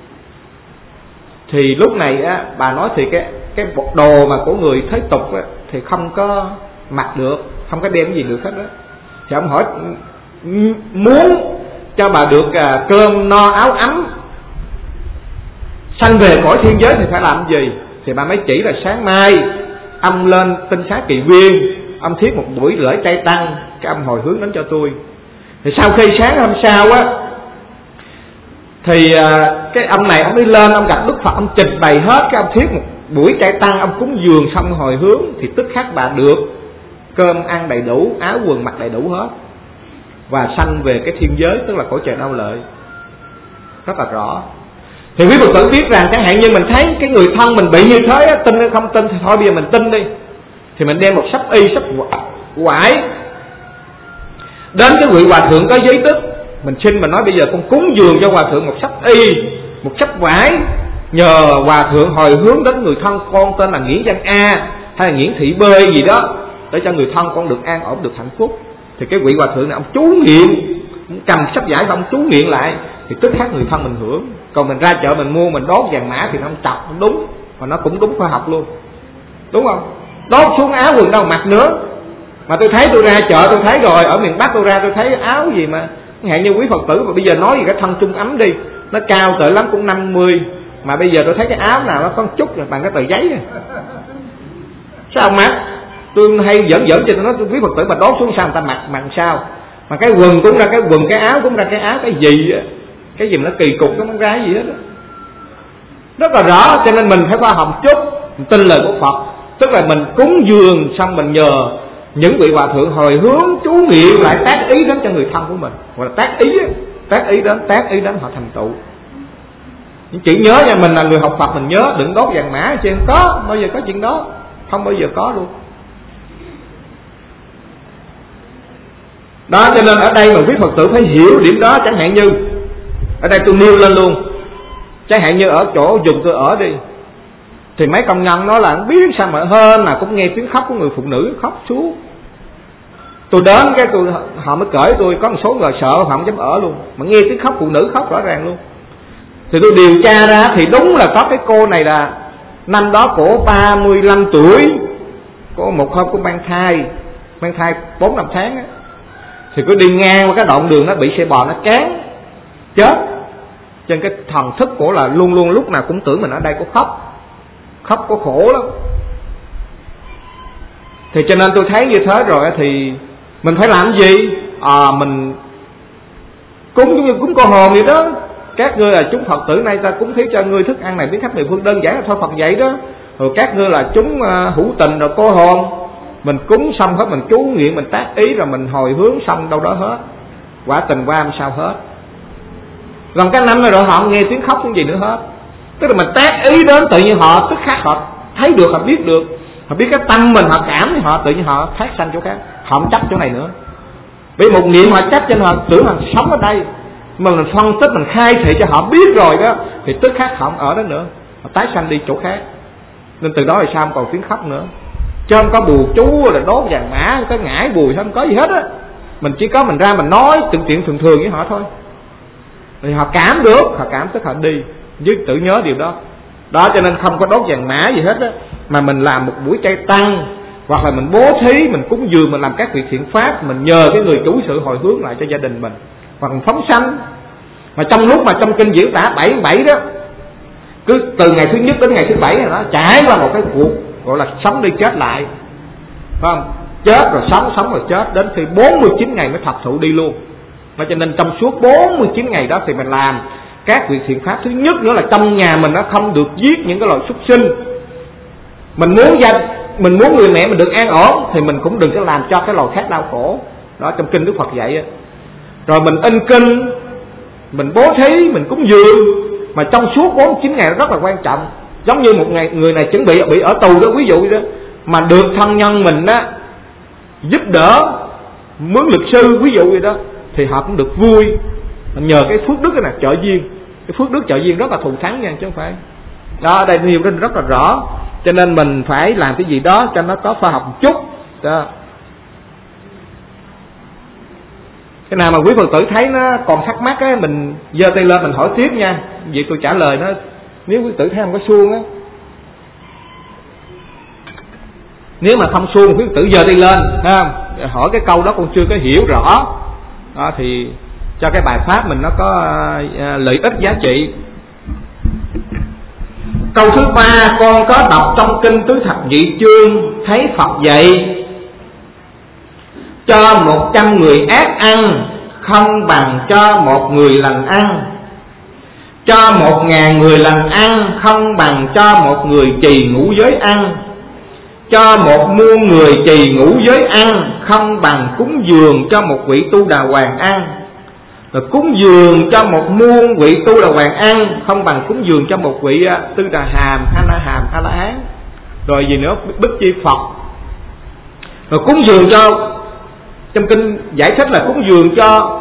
Thì lúc này á, bà nói thì cái bộ đồ mà của người thế tục á, thì không có mặc được, không có đem cái gì được hết đó. Thì ông hỏi muốn cho bà được cơm no áo ấm, sanh về cõi thiên giới thì phải làm gì. Thì bà mới chỉ là sáng mai ông lên Tinh Xá Kỳ Viên, ông thiết một buổi lễ trai tăng, cái ông hồi hướng đến cho tôi. Thì sau khi sáng hôm sau á, thì cái ông này ông đi lên, ông gặp Đức Phật, ông trình bày hết, cái ông thiết một buổi trai tăng, ông cúng dường xong hồi hướng, thì tức khắc bà được cơm ăn đầy đủ, áo quần mặc đầy đủ hết, và sanh về cái thiên giới, tức là cõi trời Đau Lợi. Rất là rõ. Thì quý Phật tử biết rằng chẳng hạn như mình thấy cái người thân mình bị như thế, tin hay không tin thì thôi bây giờ mình tin đi. Thì mình đem một sắp y, sắp quải đến cái vị hòa thượng có giới đức, mình xin mình nói bây giờ con cúng dường cho hòa thượng một sắp y, một sắp quải, nhờ hòa thượng hồi hướng đến người thân con tên là Nguyễn Văn A hay là Nguyễn Thị B gì đó, để cho người thân con được an ổn, được hạnh phúc. Thì cái vị hòa thượng này ông chú nguyện, ông cầm sắp giải và ông chú nguyện lại, thì tức khắc người thân mình hưởng. Còn mình ra chợ mình mua, mình đốt vàng mã thì nó không chọc, không đúng, mà nó cũng đúng khoa học luôn, đúng không? Đốt xuống áo quần đâu mặc nữa. Mà tôi thấy, tôi ra chợ tôi thấy rồi, ở miền Bắc tôi ra tôi thấy áo gì mà hạn như quý Phật tử mà bây giờ nói gì cái thân trung ấm đi, nó cao tới lắm cũng 50, mà bây giờ tôi thấy cái áo nào nó có chút là bằng cái tờ giấy này. Sao mặc? Tôi hay giỡn cho tôi nói quý Phật tử mà đốt xuống sao người ta mặc sao? Mà cái quần cũng ra cái quần, cái áo cũng ra cái áo, cái gì mà nó kỳ cục, nó không ra gì hết đó. Rất là rõ, cho nên mình phải khoa học chút, mình tin lời của Phật. Tức là mình cúng dường xong mình nhờ những vị hòa thượng hồi hướng chú nguyện lại tác ý đến cho người thân của mình, hoặc là tác ý đến họ thành tựu. Chỉ nhớ nha, mình là người học Phật mình nhớ đừng đốt vàng mã, chứ không có bao giờ có chuyện đó, không bao giờ có luôn. Đó, cho nên ở đây mà quý Phật tử phải hiểu điểm đó. Chẳng hạn như ở đây tôi nêu lên luôn, chẳng hạn như ở chỗ vùng tôi ở đi, thì mấy công nhân nói là không biết sao mà hơn là cũng nghe tiếng khóc của người phụ nữ khóc xuống. Tôi đến cái họ mới cởi tôi, có một số người sợ họ không dám ở luôn, mà nghe tiếng khóc phụ nữ khóc rõ ràng luôn. Thì tôi điều tra ra thì đúng là có cái cô này là năm đó cổ 35 tuổi, có một hôm cũng mang thai 4-5 tháng á. Thì cứ đi ngang qua cái đoạn đường nó bị xe bò nó cán chết. Trên cái thần thức của là luôn luôn lúc nào cũng tưởng mình ở đây có khóc có khổ lắm. Thì cho nên tôi thấy như thế rồi thì mình phải làm gì? Mình cúng giống như cúng cô hồn vậy đó. Các ngươi là chúng Phật tử nay ta cúng thí cho ngươi thức ăn này biến khắp mười phương, đơn giản là thôi Phật vậy đó. Rồi các ngươi là chúng hữu tình rồi cô hồn, mình cúng xong hết, mình chú nguyện, mình tác ý rồi mình hồi hướng xong đâu đó hết, quả tình qua làm sao hết. Gần cái năm rồi họ không nghe tiếng khóc cũng gì nữa hết. Tức là mình tác ý đến tự nhiên họ tức khắc họ thấy được, họ biết được, họ biết cái tâm mình, họ cảm thì họ tự nhiên họ phát sanh chỗ khác, họ không chấp chỗ này nữa. Vì một niệm họ chấp cho nên họ tưởng họ sống ở đây, mà mình phân tích, mình khai thị cho họ biết rồi đó, thì tức khắc họ không ở đó nữa, họ tái sanh đi chỗ khác. Nên từ đó thì sao không còn tiếng khóc nữa. chứ không có bùa chú là đốt vàng mã, không có ngải bùi, không có gì hết á. Mình chỉ có mình ra mình nói từng chuyện thường thường với họ thôi, thì họ cảm được, họ cảm tức họ đi, chứ tự nhớ điều đó. Đó cho nên không có đốt vàng mã gì hết á, mà mình làm một buổi chay tăng, hoặc là mình bố thí, mình cúng dường, mình làm các việc thiện pháp, mình nhờ cái người chủ sự hồi hướng lại cho gia đình mình, hoặc mình phóng sanh. Mà trong lúc mà trong kinh diễn tả 77 đó, cứ từ ngày thứ nhất đến ngày thứ 7 nó trải qua một cái cuộc gọi là sống đi chết lại, phải không? Chết rồi sống, sống rồi chết, đến khi 49 ngày mới thật sự đi luôn. Và cho nên trong suốt 49 ngày đó thì mình làm các việc thiện pháp. Thứ nhất nữa là trong nhà mình nó không được giết những cái loài súc sinh. Mình muốn người mẹ mình được an ổn thì mình cũng đừng có làm cho cái loài khác đau khổ. Đó trong kinh Đức Phật dạy á. Rồi mình in kinh, mình bố thí, mình cúng dường. Mà trong suốt 49 ngày nó rất là quan trọng. Giống như một ngày người này chuẩn bị ở tù đó, ví dụ đó, mà được thân nhân mình đó giúp đỡ, mướn luật sư ví dụ vậy đó, thì họ cũng được vui. Nhờ cái phước đức cái này trợ duyên, cái phước đức trợ duyên rất là thù thắng nha, chứ không phải. Đó, đây nhiều cái rất là rõ. Cho nên mình phải làm cái gì đó cho nó có khoa học một chút đó. Cái nào mà quý Phật tử thấy nó còn thắc mắc á, mình giơ tay lên mình hỏi tiếp nha. Vậy tôi trả lời nó. Nếu quý tử thấy không có suông á, nếu mà không suông quý tử giơ tay lên ha, hỏi cái câu đó con chưa có hiểu rõ đó, thì cho cái bài pháp mình nó có lợi ích giá trị. Câu thứ 3 con có đọc trong kinh Tứ Thập Nhị Chương, thấy Phật dạy cho 100 người ác ăn không bằng cho 1 người lành ăn, cho 1000 người lành ăn không bằng cho 1 người trì ngũ giới ăn, cho 1 muôn người trì ngũ giới ăn không bằng cúng dường cho 1 vị Tu Đà Hoàng ăn. Rồi cúng dường cho 1 muôn vị Tu Đà Hoàng ăn không bằng cúng dường cho 1 vị Tư Đà Hàm, Ha La Hàm, Ha La Hán. Rồi gì nữa, Bích Chi Phật. Rồi cúng dường cho, trong kinh giải thích là cúng dường cho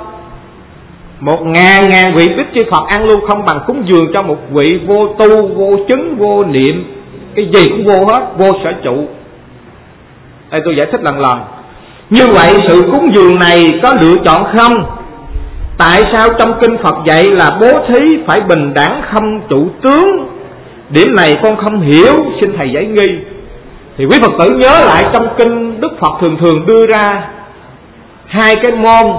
1000 vị Bích Chi Phật ăn luôn, không bằng cúng dường cho 1 vị vô tu, vô chứng, vô niệm, cái gì cũng vô hết, vô sở trụ. Đây tôi giải thích lần lần. Như vậy sự cúng dường này có lựa chọn không? Tại sao trong kinh Phật dạy là bố thí phải bình đẳng không chủ tướng? Điểm này con không hiểu, xin thầy giải nghi. Thì quý Phật tử nhớ lại trong kinh Đức Phật thường thường đưa ra 2 cái môn.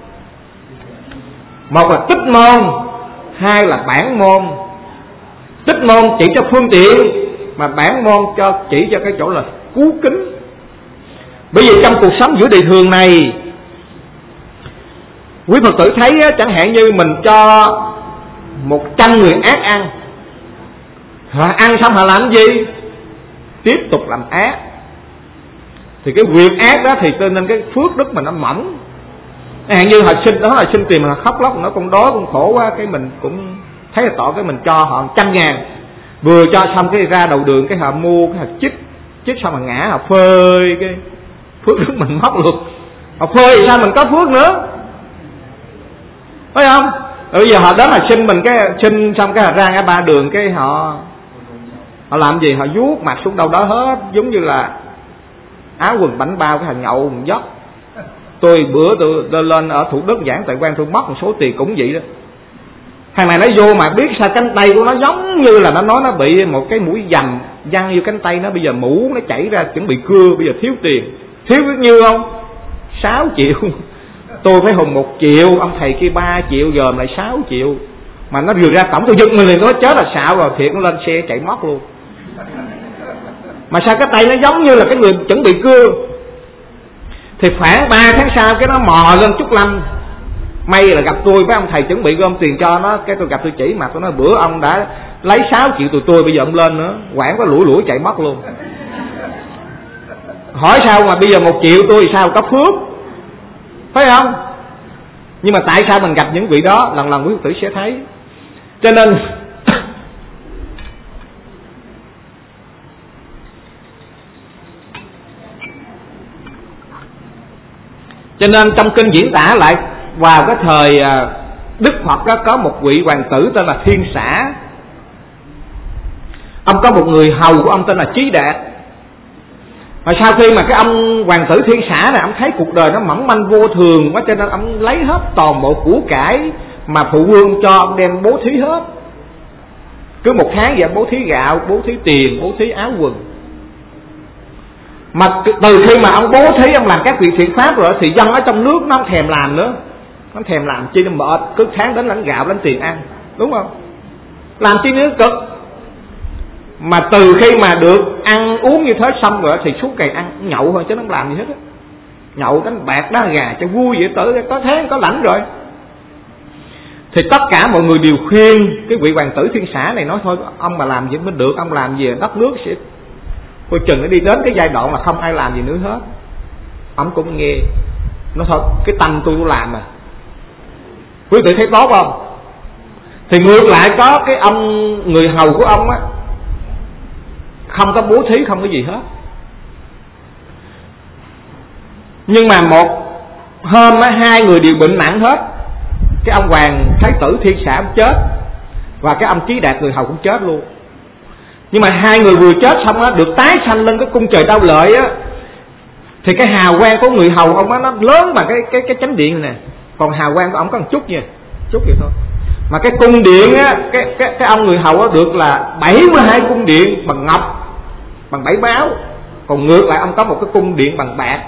Một là tích môn, 2 là bản môn. Tích môn chỉ cho phương tiện, mà bản môn chỉ cho cái chỗ là cứu kính. Bởi vì trong cuộc sống giữa đời thường này, quý Phật tử thấy chẳng hạn như mình cho 100 người ác ăn, họ ăn xong họ làm gì? Tiếp tục làm ác. Thì cái việc ác đó thì cho nên cái phước đức mình nó mỏng. Chẳng hạn như họ xin đó là xin tiền mà họ khóc lóc, nó con đói con khổ quá, cái mình cũng thấy là tội, cái mình cho họ 100.000. Vừa cho xong cái ra đầu đường cái họ mua, cái họ chích xong mà ngã, họ phơi, cái phước đức mình mất luôn. Họ phơi thì sao mình có phước nữa, phải không? Bây giờ họ đến là xin mình, cái xin xong cái họ ra ngã ba đường, cái họ làm gì? Họ vuốt mặt xuống đâu đó hết, giống như là áo quần bảnh bao, cái họ nhậu một giấc. Bữa tôi lên ở Thủ Đức giảng tại quan, tôi mất một số tiền cũng vậy đó. Thằng này nó vô mà biết sao cánh tay của nó giống như là nó nói nó bị một cái mũi dầm văng vô cánh tay nó, bây giờ mũ nó chảy ra chuẩn bị cưa, bây giờ thiếu tiền. Thiếu biết nhiêu không? 6 triệu. Tôi phải hùng 1 triệu, ông thầy kia 3 triệu, gồm lại 6 triệu. Mà nó vừa ra cổng tôi giật mình liền, nó chết là xạo rồi, thiệt nó lên xe chạy mất luôn. Mà sao cái tay nó giống như là cái người chuẩn bị cưa. Thì khoảng 3 tháng sau cái nó mò lên Trúc Lâm. May là gặp tôi với ông thầy chuẩn bị gom tiền cho nó, cái tôi gặp tôi chỉ mặt tôi nói bữa ông đã lấy 6 triệu từ tôi, bây giờ ông lên nữa, quảng có lủi chạy mất luôn. Hỏi sao mà bây giờ 1 triệu tôi thì sao có phước, phải không? Nhưng mà tại sao mình gặp những vị đó, lần lần quý Phật tử sẽ thấy. Cho nên trong kinh diễn tả lại, vào cái thời Đức Phật đó, có một vị hoàng tử tên là Thiên Xả. Ông có một người hầu của ông tên là Trí Đạt. Mà sau khi mà cái ông hoàng tử thiên xã này, ông thấy cuộc đời nó mỏng manh vô thường quá, cho nên ông lấy hết toàn bộ của cải mà phụ vương cho, ông đem bố thí hết. Cứ một tháng vậy bố thí gạo, bố thí tiền, bố thí áo quần. Mà từ khi mà ông bố thí, ông làm các việc thiện pháp rồi, thì dân ở trong nước nó không thèm làm nữa. Nó không thèm làm chi, nó mệt, cứ tháng đến lãnh gạo, lãnh tiền ăn, đúng không? Làm chi nữa cực. Mà từ khi mà được ăn uống như thế xong rồi thì suốt ngày ăn nhậu thôi chứ nó không làm gì hết á. Nhậu đánh bạc đá gà cho vui vậy, tới có tháng có lãnh rồi. Thì tất cả mọi người đều khuyên cái vị hoàng tử thiên xã này, nói thôi ông mà làm gì mới được, ông làm gì đất nước sẽ coi chừng nó đi đến cái giai đoạn là không ai làm gì nữa hết. Ông cũng nghe, nói thôi cái tâm tôi làm mà. Quý vị thấy tốt không? Thì ngược lại có cái ông người hầu của ông á, không có bố thí, không có gì hết. Nhưng mà một hôm á, hai người đều bệnh nặng hết. Cái ông hoàng thái tử thiên xã ông chết, và cái ông Trí Đạt người hầu cũng chết luôn. Nhưng mà hai người vừa chết xong á, được tái sanh lên cái cung trời Đao Lợi á, thì cái hào quang của người hầu ông á nó lớn bằng cái chánh điện này nè. Còn hào quang của ông có một chút nha, chút vậy thôi. Mà cái cung điện á, cái ông người hầu á được là 72 cung điện bằng ngọc, bằng 7 báo. Còn ngược lại ông có một cái cung điện bằng bạc.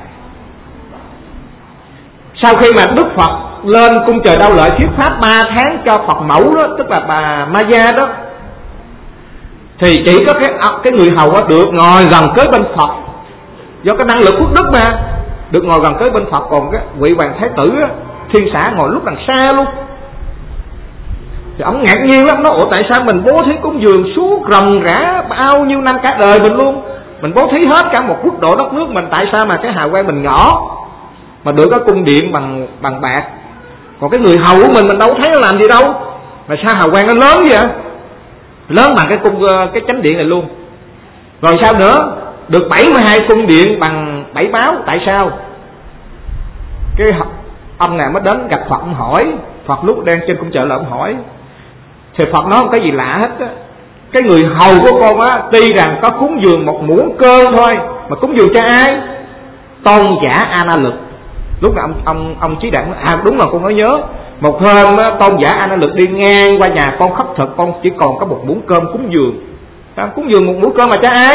Sau khi mà Đức Phật lên cung trời Đao Lợi thuyết pháp 3 tháng cho Phật mẫu đó, tức là bà Ma Gia đó, thì chỉ có cái người hầu đó được ngồi gần kế bên Phật, do cái năng lực phước đức mà được ngồi gần kế bên Phật. Còn cái vị hoàng thái tử đó, thiên xã ngồi lúc đằng xa luôn. Thì ông ngạc nhiên lắm, nói ủa tại sao mình bố thí cúng dường suốt ròng rã bao nhiêu năm, cả đời mình luôn, mình bố thí hết cả một quốc độ đất nước mình, tại sao mà cái hào quang mình nhỏ mà được cái cung điện bằng bạc? Còn cái người hầu của mình đâu thấy nó làm gì đâu, mà sao hào quang nó lớn vậy? Lớn bằng cái chánh điện này luôn. Rồi sao nữa? Được 72 cung điện bằng 7 báo. Tại sao? Cái ông này mới đến gặp Phật, ông hỏi. Phật lúc đang trên cung trời là ông hỏi, thì Phật nói không có gì lạ hết á. Cái người hầu của con á, tuy rằng có cúng dường một muỗng cơm thôi, mà cúng dường cho ai? Tôn giả A Na Lực. Lúc nào ông Trí Đạt nói, đúng là con có nhớ. Một hôm á, tôn giả A Na Lực đi ngang qua nhà con khất thực, con chỉ còn có một muỗng cơm cúng dường. Cúng dường một muỗng cơm mà cho ai?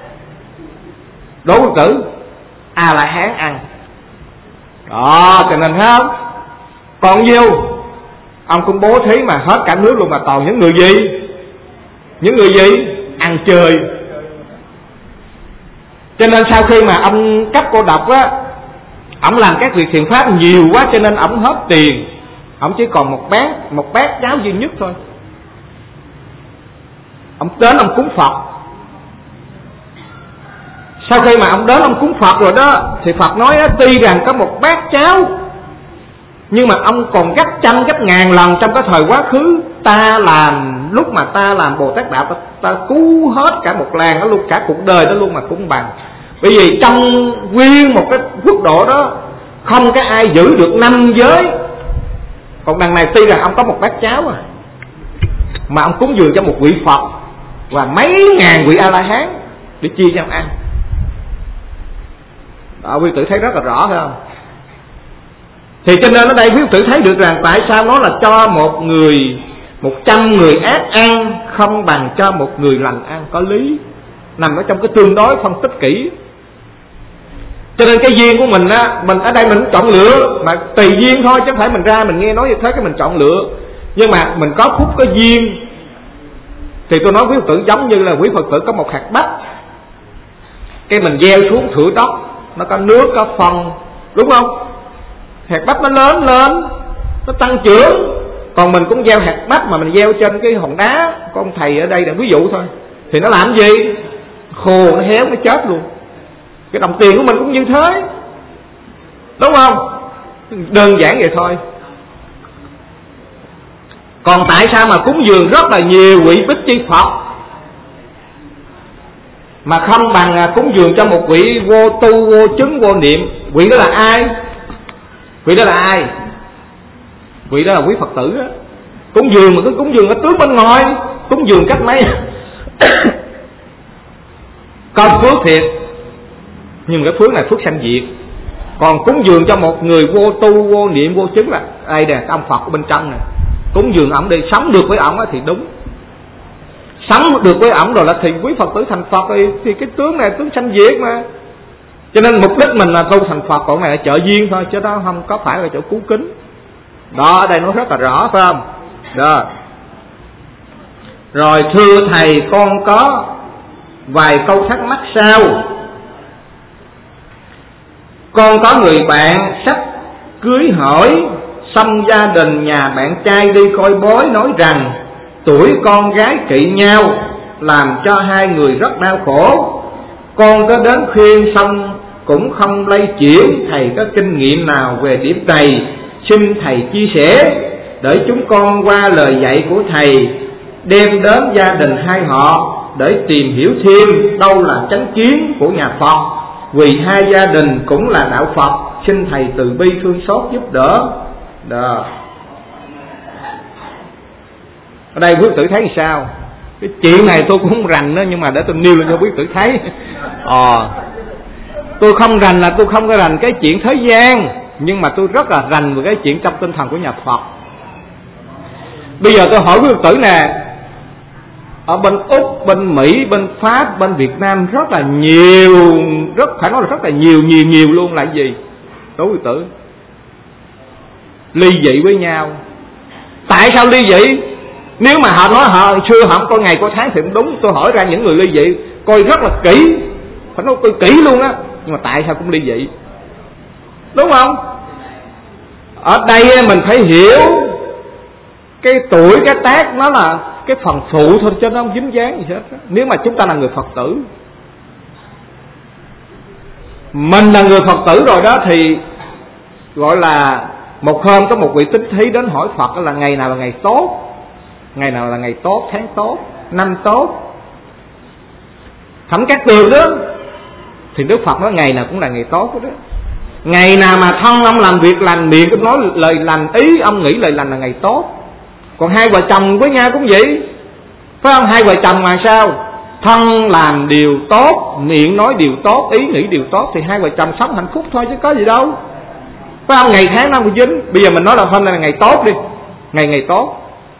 Đố Phật tử A La Hán ăn. Đó, cho nên thấy không? Còn nhiêu ông cũng bố thí mà hết cả nước luôn, mà toàn những người gì? Những người gì? Ăn chơi. Cho nên sau khi mà ông cấp cô độc á, ông làm các việc thiện pháp nhiều quá, cho nên ông hết tiền, ông chỉ còn một bát cháo duy nhất thôi. Ông đến ông cúng Phật. Sau khi mà ông đến ông cúng Phật rồi đó, thì Phật nói á, tuy rằng có một bát cháo, nhưng mà ông còn gấp trăm gấp ngàn lần trong cái thời quá khứ ta làm, lúc mà ta làm Bồ Tát đạo, ta cứu hết cả một làng đó luôn, cả cuộc đời đó luôn mà cũng bằng. Bởi vì trong nguyên một cái quốc độ đó không có ai giữ được 5 giới. Còn đằng này tuy rằng ông có một bát cháo mà ông cúng dường cho một vị Phật và mấy ngàn vị A La Hán để chia cho ông ăn. Đó, quý tử thấy rất là rõ phải không? Thì cho nên ở đây quý tử thấy được rằng tại sao nó là cho 100 người ác ăn không bằng cho một người lành ăn, có lý, nằm ở trong cái tương đối phân tích kỹ. Cho nên cái duyên của mình á, mình ở đây mình chọn lựa, mà tùy duyên thôi, chứ không phải mình ra mình nghe nói như thế cái mình chọn lựa. Nhưng mà mình có phúc có duyên, thì tôi nói quý Phật tử giống như là quý Phật tử có một hạt bắp, cái mình gieo xuống thửa đất, nó có nước có phân, đúng không? Hạt bắp nó lớn lên, nó tăng trưởng. Còn mình cũng gieo hạt bắp mà mình gieo trên cái hòn đá, có ông thầy ở đây là ví dụ thôi, thì nó làm gì? Khô, nó héo, nó chết luôn. Cái đồng tiền của mình cũng như thế, đúng không? Đơn giản vậy thôi. Còn tại sao mà cúng dường rất là nhiều vị Bích Chi Phật mà không bằng cúng dường cho một vị vô tu, vô chứng, vô niệm? Vị đó là ai? Vị đó là ai? Vị đó là quý Phật tử đó. Cúng dường mà cứ cúng dường ở tướng bên ngoài, cúng dường cách mấy có phước thiệt. Nhưng cái phước này phước sanh diệt. Còn cúng dường cho một người vô tu, vô niệm, vô chứng là đây nè, ông Phật ở bên trong nè, cúng dường ổng đi, sống được với ổng thì đúng. Sống được với ổng rồi là thì quý Phật tử thành Phật thì cái tướng này tướng sanh diệt mà. Cho nên mục đích mình là tu thành Phật, còn này là trợ duyên thôi, chứ đó không có phải là chỗ cứu kính. Đó, ở đây nó rất là rõ phải không? Đó. Rồi thưa thầy, con có vài câu thắc mắc sau. Con có người bạn sắp cưới hỏi, xong gia đình nhà bạn trai đi coi bói nói rằng tuổi con gái kỵ nhau, làm cho hai người rất đau khổ. Con có đến khuyên xong cũng không lay chuyển. Thầy có kinh nghiệm nào về điểm này, xin thầy chia sẻ để chúng con qua lời dạy của thầy đem đến gia đình hai họ để tìm hiểu thêm đâu là chánh kiến của nhà Phật, vì hai gia đình cũng là đạo Phật. Xin thầy từ bi thương xót giúp đỡ. Đó. Ở đây quý tử thấy sao? Cái chuyện này tôi cũng không rành đó, nhưng mà để tôi nêu lên cho quý tử thấy. Tôi không rành là tôi không có rành cái chuyện thế gian, nhưng mà tôi rất là rành về cái chuyện trong tinh thần của nhà Phật. Bây giờ tôi hỏi quý tử nè, ở bên Úc, bên Mỹ, bên Pháp, bên Việt Nam rất là nhiều, rất phải nói là rất là nhiều luôn là gì? Đối quý tử ly dị với nhau. Tại sao ly dị? Nếu mà họ nói họ xưa họ không coi ngày coi tháng thì cũng đúng. Tôi hỏi ra những người ly dị coi rất là kỹ, phải nói tôi kỹ luôn á, nhưng mà tại sao cũng ly dị? Đúng không? Ở đây mình phải hiểu cái tuổi, cái tác nó là cái phần phụ thôi, cho nó không dính dáng gì hết. Nếu mà chúng ta là người Phật tử, mình là người Phật tử rồi đó, thì gọi là một hôm có một vị tín thí đến hỏi Phật là ngày nào là ngày tốt, ngày nào là ngày tốt, tháng tốt, năm tốt. Thẩm Cát Tường đó thì Đức Phật nói ngày nào cũng là ngày tốt đó. Ngày nào mà thân ông làm việc lành, miệng cũng nói lời lành, ý ông nghĩ lời lành là ngày tốt. Còn hai vợ chồng với nhau cũng vậy, phải không? Hai vợ chồng mà sao? Thân làm điều tốt, miệng nói điều tốt, ý nghĩ điều tốt, thì hai vợ chồng sống hạnh phúc thôi chứ có gì đâu, phải không? Ngày tháng năm dính. Bây giờ mình nói là hôm nay là ngày tốt đi, ngày tốt,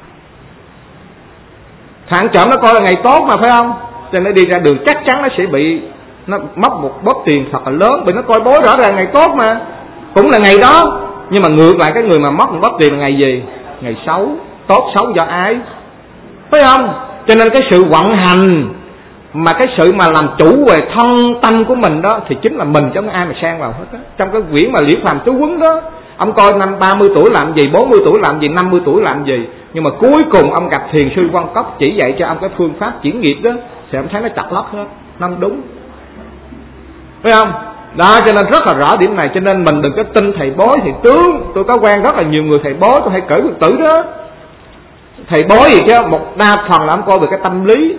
thằng trộm nó coi là ngày tốt mà, phải không? Cho nên nó đi ra đường chắc chắn nó sẽ bị nó mất một bóp tiền thật là lớn, vì nó coi bói rõ ràng ngày tốt mà, cũng là ngày đó. Nhưng mà ngược lại cái người mà mất một bóp tiền là ngày gì? Ngày xấu. Tốt xấu do ai, phải không? Cho nên cái sự vận hành mà cái sự mà làm chủ về thân tâm của mình đó thì chính là mình, chứ không ai mà sang vào hết đó. Trong cái quyển mà Liễu Phàm Tứ Huấn đó, ông coi năm 30 tuổi làm gì, 40 tuổi làm gì, 50 tuổi làm gì, nhưng mà cuối cùng ông gặp Thiền sư Quan Cốc chỉ dạy cho ông cái phương pháp chuyển nghiệp đó, thì ông thấy nó chặt lất hết, nó không đúng, phải không? Đó, cho nên rất là rõ điểm này. Cho nên mình đừng có tin thầy bói, thầy tướng. Tôi có quen rất là nhiều người thầy bói, tôi hay cởi Phật tử đó. Thầy bói gì chứ, một đa phần là ông coi về cái tâm lý.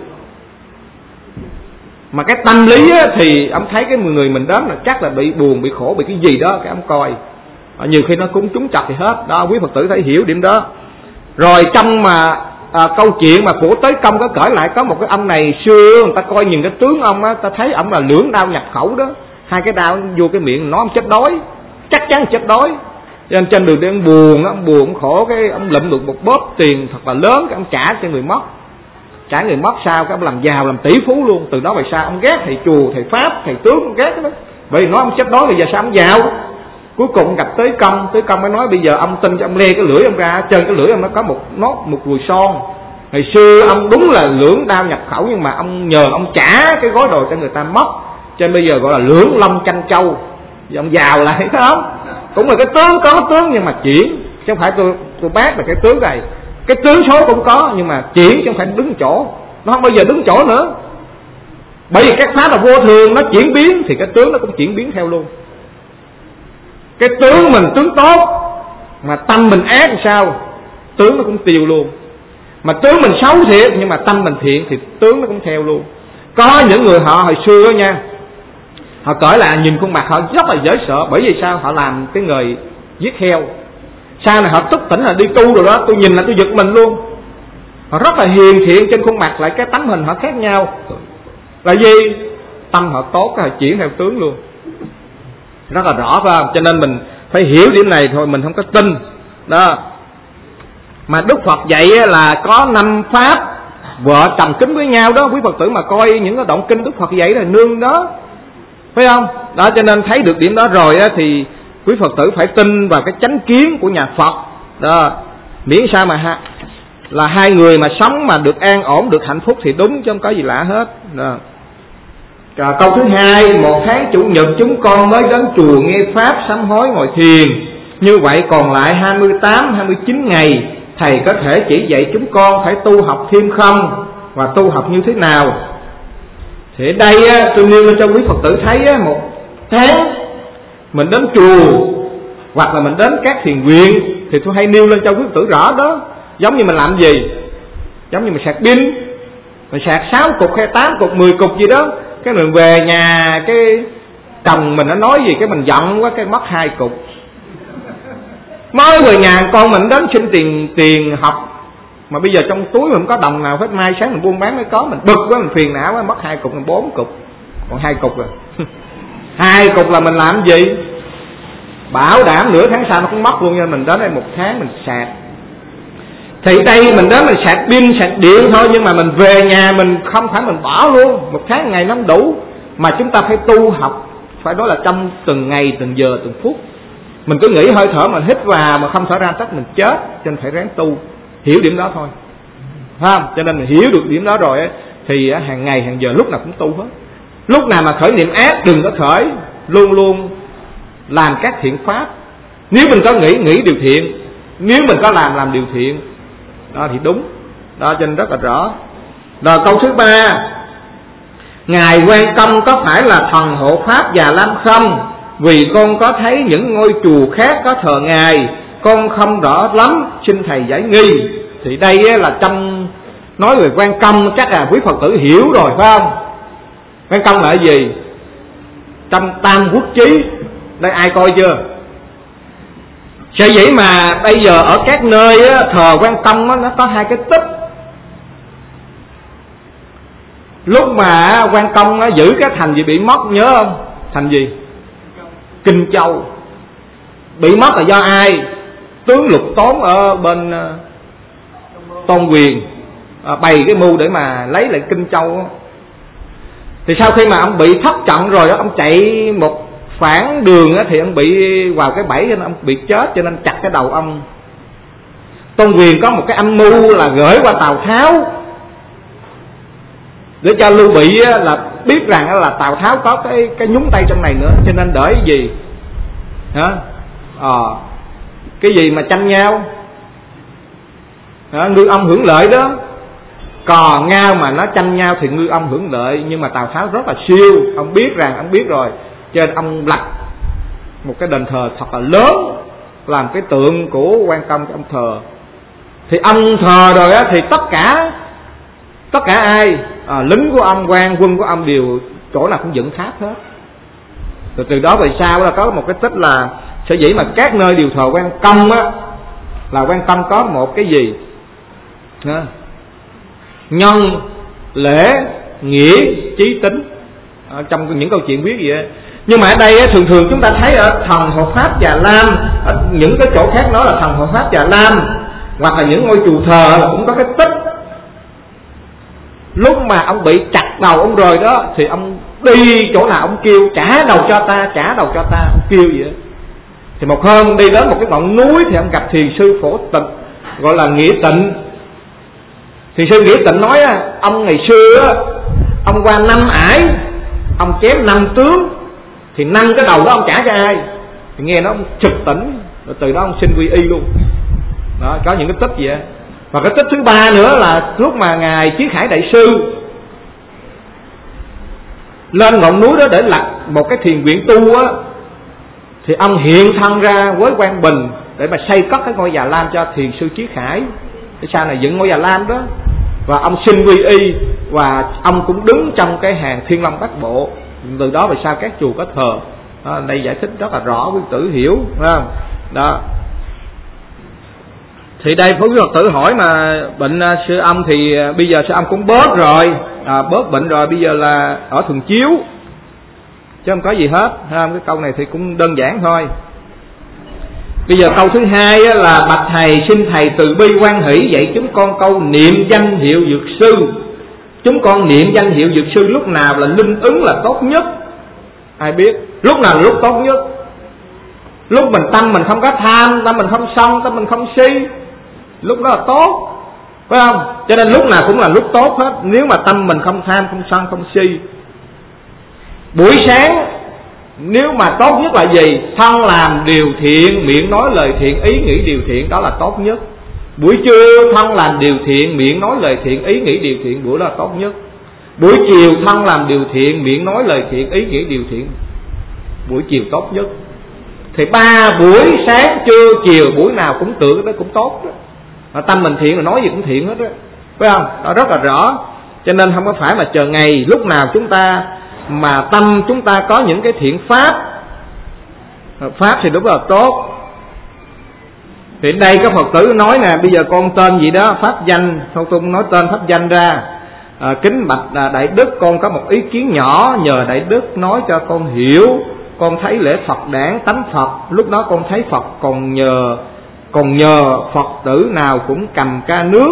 Mà cái tâm lý á, thì ông thấy cái người mình đến là chắc là bị buồn, bị khổ, bị cái gì đó, cái ông coi. Nhiều khi nó cũng trúng chặt thì hết. Đó, quý Phật tử phải hiểu điểm đó. Rồi trong mà câu chuyện mà Phổ Tế Công có kể lại, có một cái ông này xưa người ta coi nhìn cái tướng ông á, ta thấy ông là lưỡng đao nhập khẩu đó, hai cái đao vô cái miệng, nó ông chết đói, chắc chắn chết đói. Cho nên trên đường đi ông buồn, ông buồn khổ, cái ông lụm được một bóp tiền thật là lớn, cái ông trả cho người mất. Trả người mất sao, cái ông làm giàu, làm tỷ phú luôn. Từ đó về sau ông ghét thầy chùa, thầy pháp, thầy tướng, ông ghét đó. Bởi vì nói ông chết đói, bây giờ sao ông giàu? Cuối cùng gặp Tế Công mới nói bây giờ ông tin cho ông le cái lưỡi ông ra, trên cái lưỡi ông nó có một ruồi son. Ngày xưa ông đúng là lưỡng đao nhập khẩu, nhưng mà ông nhờ ông trả cái gói đồ cho người ta mất, cho nên bây giờ gọi là lưỡng long tranh châu. Giờ ông giàu lại, thấy không? Cũng là cái tướng, có tướng nhưng mà chuyển, chứ không phải tôi bác là cái tướng này. Cái tướng số cũng có nhưng mà chuyển, chứ không phải đứng chỗ. Nó không bao giờ đứng chỗ nữa. Bởi vì các pháp là vô thường, nó chuyển biến thì cái tướng nó cũng chuyển biến theo luôn. Cái tướng mình tướng tốt mà tâm mình ác thì sao? Tướng nó cũng tiêu luôn. Mà tướng mình xấu thiệt nhưng mà tâm mình thiện thì tướng nó cũng theo luôn. Có những người họ hồi xưa nha, họ cởi lại nhìn khuôn mặt họ rất là dễ sợ. Bởi vì sao? Họ làm cái nghề giết heo. Sau này họ thức tỉnh là đi tu rồi đó, tôi nhìn là tôi giật mình luôn. Họ rất là hiền thiện, trên khuôn mặt lại cái tấm hình họ khác nhau. Là gì? Tâm họ tốt, họ chuyển theo tướng luôn. rất là rõ phải không? Cho nên mình phải hiểu điểm này thôi, mình không có tin đó. Mà Đức Phật dạy là có 5 pháp vợ chồng kính với nhau đó. Quý Phật tử mà coi những cái đoạn kinh Đức Phật dạy là nương đó, phải không? Đó, cho nên thấy được điểm đó rồi á, thì quý Phật tử phải tin vào cái chánh kiến của nhà Phật đó. Miễn sao mà là hai người mà sống mà được an ổn, được hạnh phúc thì đúng, chứ không có gì lạ hết đó. Câu thứ hai, một tháng chủ nhật chúng con mới đến chùa nghe pháp, sám hối, ngồi thiền. Như vậy còn lại 28, 29 ngày, thầy có thể chỉ dạy chúng con phải tu học thêm không, và tu học như thế nào? Thì ở đây tôi nêu lên cho quý Phật tử thấy một tháng mình đến chùa hoặc là mình đến các thiền viện, thì tôi hay nêu lên cho quý Phật tử rõ đó. Giống như mình làm gì? Giống như mình sạc pin, mình sạc 6 cục hay 8 cục, 10 cục gì đó, cái mình về nhà cái chồng mình nó nói gì, cái mình giận quá cái mất 2 cục. Mới về nhà con mình đến xin tiền học, mà bây giờ trong túi mình không có đồng nào hết, mai sáng mình buôn bán mới có, mình bực quá, mình phiền não quá, mất 2 cục, mình 4 cục, còn 2 cục rồi. 2 cục là mình làm gì? Bảo đảm nửa tháng sau nó cũng mất luôn, nên mình đến đây 1 tháng mình sạc. Thì đây mình đến mình sạc pin, sạc điện thôi, nhưng mà mình về nhà mình không phải mình bỏ luôn, 1 tháng ngày nó không đủ. Mà chúng ta phải tu học, phải nói là trong từng ngày, từng giờ, từng phút. Mình cứ nghĩ hơi thở mà hít vào mà không thở ra chắc mình chết, cho nên phải ráng tu, hiểu điểm đó thôi, phải không? Cho nên mình hiểu được điểm đó rồi ấy, thì hàng ngày hàng giờ lúc nào cũng tu hết. Lúc nào mà khởi niệm ác đừng có khởi, luôn luôn làm các thiện pháp. Nếu mình có nghĩ điều thiện, nếu mình có làm điều thiện đó thì đúng đó, cho nên rất là rõ. Rồi câu thứ 3, Ngài Quan Công có phải là thần hộ pháp Già Lam không? Vì con có thấy những ngôi chùa khác có thờ Ngài, con không rõ lắm, xin thầy giải nghi. Thì đây là trong nói về Quan Công, chắc là quý Phật tử hiểu rồi phải không? Quan Công là cái gì? Trong Tam Quốc Chí, đây ai coi chưa? Sở dĩ mà bây giờ ở các nơi thờ Quan Công nó có 2 cái tích. Lúc mà Quan Công giữ cái thành gì bị mất nhớ không? Thành gì? Kinh Châu. Bị mất là do ai? Tướng Lục Tốn ở bên Tôn Quyền bày cái mưu để mà lấy lại Kinh Châu. Thì sau khi mà ông bị thất trận rồi đó, ông chạy một phản đường thì ông bị vào cái bẫy, cho nên ông bị chết, cho nên chặt cái đầu ông. Tôn Quyền có một cái âm mưu là gửi qua Tào Tháo để cho Lưu Bị là biết rằng là Tào Tháo có cái nhúng tay trong này nữa, cho nên đợi gì hả? Cái gì mà tranh nhau ngư ông hưởng lợi đó. Cò ngao mà nó tranh nhau thì ngư ông hưởng lợi, nhưng mà Tào Tháo rất là siêu, ông biết rồi, cho nên ông lập một cái đền thờ thật là lớn, làm cái tượng của Quan Công cho ông thờ. Thì ông thờ rồi thì tất cả ai lính của ông, quan quân của ông đều chỗ nào cũng dựng tháp hết. Rồi từ đó về sau là có một cái tích là sở dĩ mà các nơi đều thờ Quan Công là Quan Công có một cái gì nhân, lễ, nghĩa, trí tính, trong những câu chuyện viết gì đó. Nhưng mà ở đây thường thường chúng ta thấy ở thần hộ pháp Già Lam, ở những cái chỗ khác nói là thần hộ pháp Già Lam, hoặc là những ngôi chùa thờ cũng có cái tích. Lúc mà ông bị chặt đầu ông rồi đó, thì ông đi chỗ nào ông kêu trả đầu cho ta, ông kêu vậy đó. Thì một hôm đi đến một cái ngọn núi thì ông gặp thiền sư Phổ Tịch, gọi là Nghĩa Tịnh. Thiền sư Nghĩa Tịnh nói ông ngày xưa ông qua 5 ải, ông chém 5 tướng, thì 5 cái đầu đó ông trả cho ai? Thì nghe nó ông trực tỉnh, rồi từ đó ông xin quy y luôn. Đó, có những cái tích vậy. Và cái tích thứ 3 nữa là lúc mà ngài Chí Khải đại sư lên ngọn núi đó để lập một cái thiền viện tu thì ông hiện thân ra với Quang Bình để mà xây cất cái ngôi Già Lam cho thiền sư Chí Khải. Cái sau này dựng ngôi Già Lam đó, và ông xin quy y, và ông cũng đứng trong cái hàng Thiên Long Bát Bộ. Từ đó về sau các chùa có thờ. Đây giải thích rất là rõ, quý tử hiểu, phải không? Đó. Thì đây Phú Phật tử hỏi mà bệnh sư âm thì bây giờ sư âm cũng bớt rồi, bớt bệnh rồi, bây giờ là ở Thường Chiếu. chứ không có gì hết. Cái câu này thì cũng đơn giản thôi. Bây giờ câu thứ hai là bạch thầy, xin thầy từ bi quan hỷ dạy chúng con câu niệm danh hiệu dược sư. Chúng con niệm danh hiệu dược sư lúc nào là linh ứng là tốt nhất? Ai biết? Lúc nào là lúc tốt nhất? Lúc mình tâm mình không có tham, tâm mình không sân, tâm mình không si, lúc đó là tốt, phải không? Cho nên lúc nào cũng là lúc tốt hết, nếu mà tâm mình không tham, không sân, không si. Buổi sáng nếu mà tốt nhất là gì? Thân làm điều thiện, miệng nói lời thiện, ý nghĩ điều thiện, đó là tốt nhất. Buổi trưa thân làm điều thiện, miệng nói lời thiện, ý nghĩ điều thiện, buổi đó là tốt nhất. Buổi chiều thân làm điều thiện, miệng nói lời thiện, ý nghĩ điều thiện, buổi chiều tốt nhất. Thì 3 buổi sáng, trưa, chiều, buổi nào cũng tưởng đó cũng tốt đó. Tâm mình thiện là nói gì cũng thiện hết đó, phải không? Đó rất là rõ. Cho nên không có phải mà chờ ngày lúc nào chúng ta mà tâm chúng ta có những cái thiện pháp thì đúng là tốt. Thì đây các Phật tử nói nè, bây giờ con tên gì đó, pháp danh, thôi tôi nói tên pháp danh ra. Kính bạch Đại Đức, con có một ý kiến nhỏ, nhờ Đại Đức nói cho con hiểu. Con thấy lễ Phật đản tánh Phật, lúc đó con thấy Phật còn nhờ Phật tử nào cũng cầm ca nước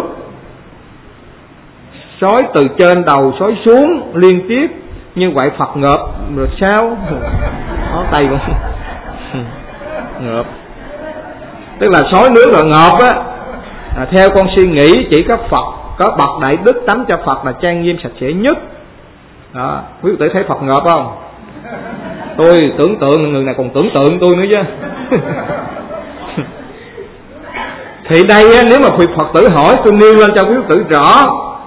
xối từ trên đầu xối xuống liên tiếp, như vậy Phật ngợp rồi sao? Có tay không? Ngợp tức là xối nước rồi ngợp á. Theo con suy nghĩ chỉ có Phật, có bậc Đại Đức tắm cho Phật là trang nghiêm sạch sẽ nhất đó. Quý vị thấy Phật ngợp không? Tôi tưởng tượng, người này còn tưởng tượng tôi nữa chứ. Thì đây nếu mà Phật tử hỏi, tôi nêu lên cho quý tử rõ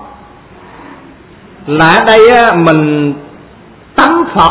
là ở đây mình tắm Phật,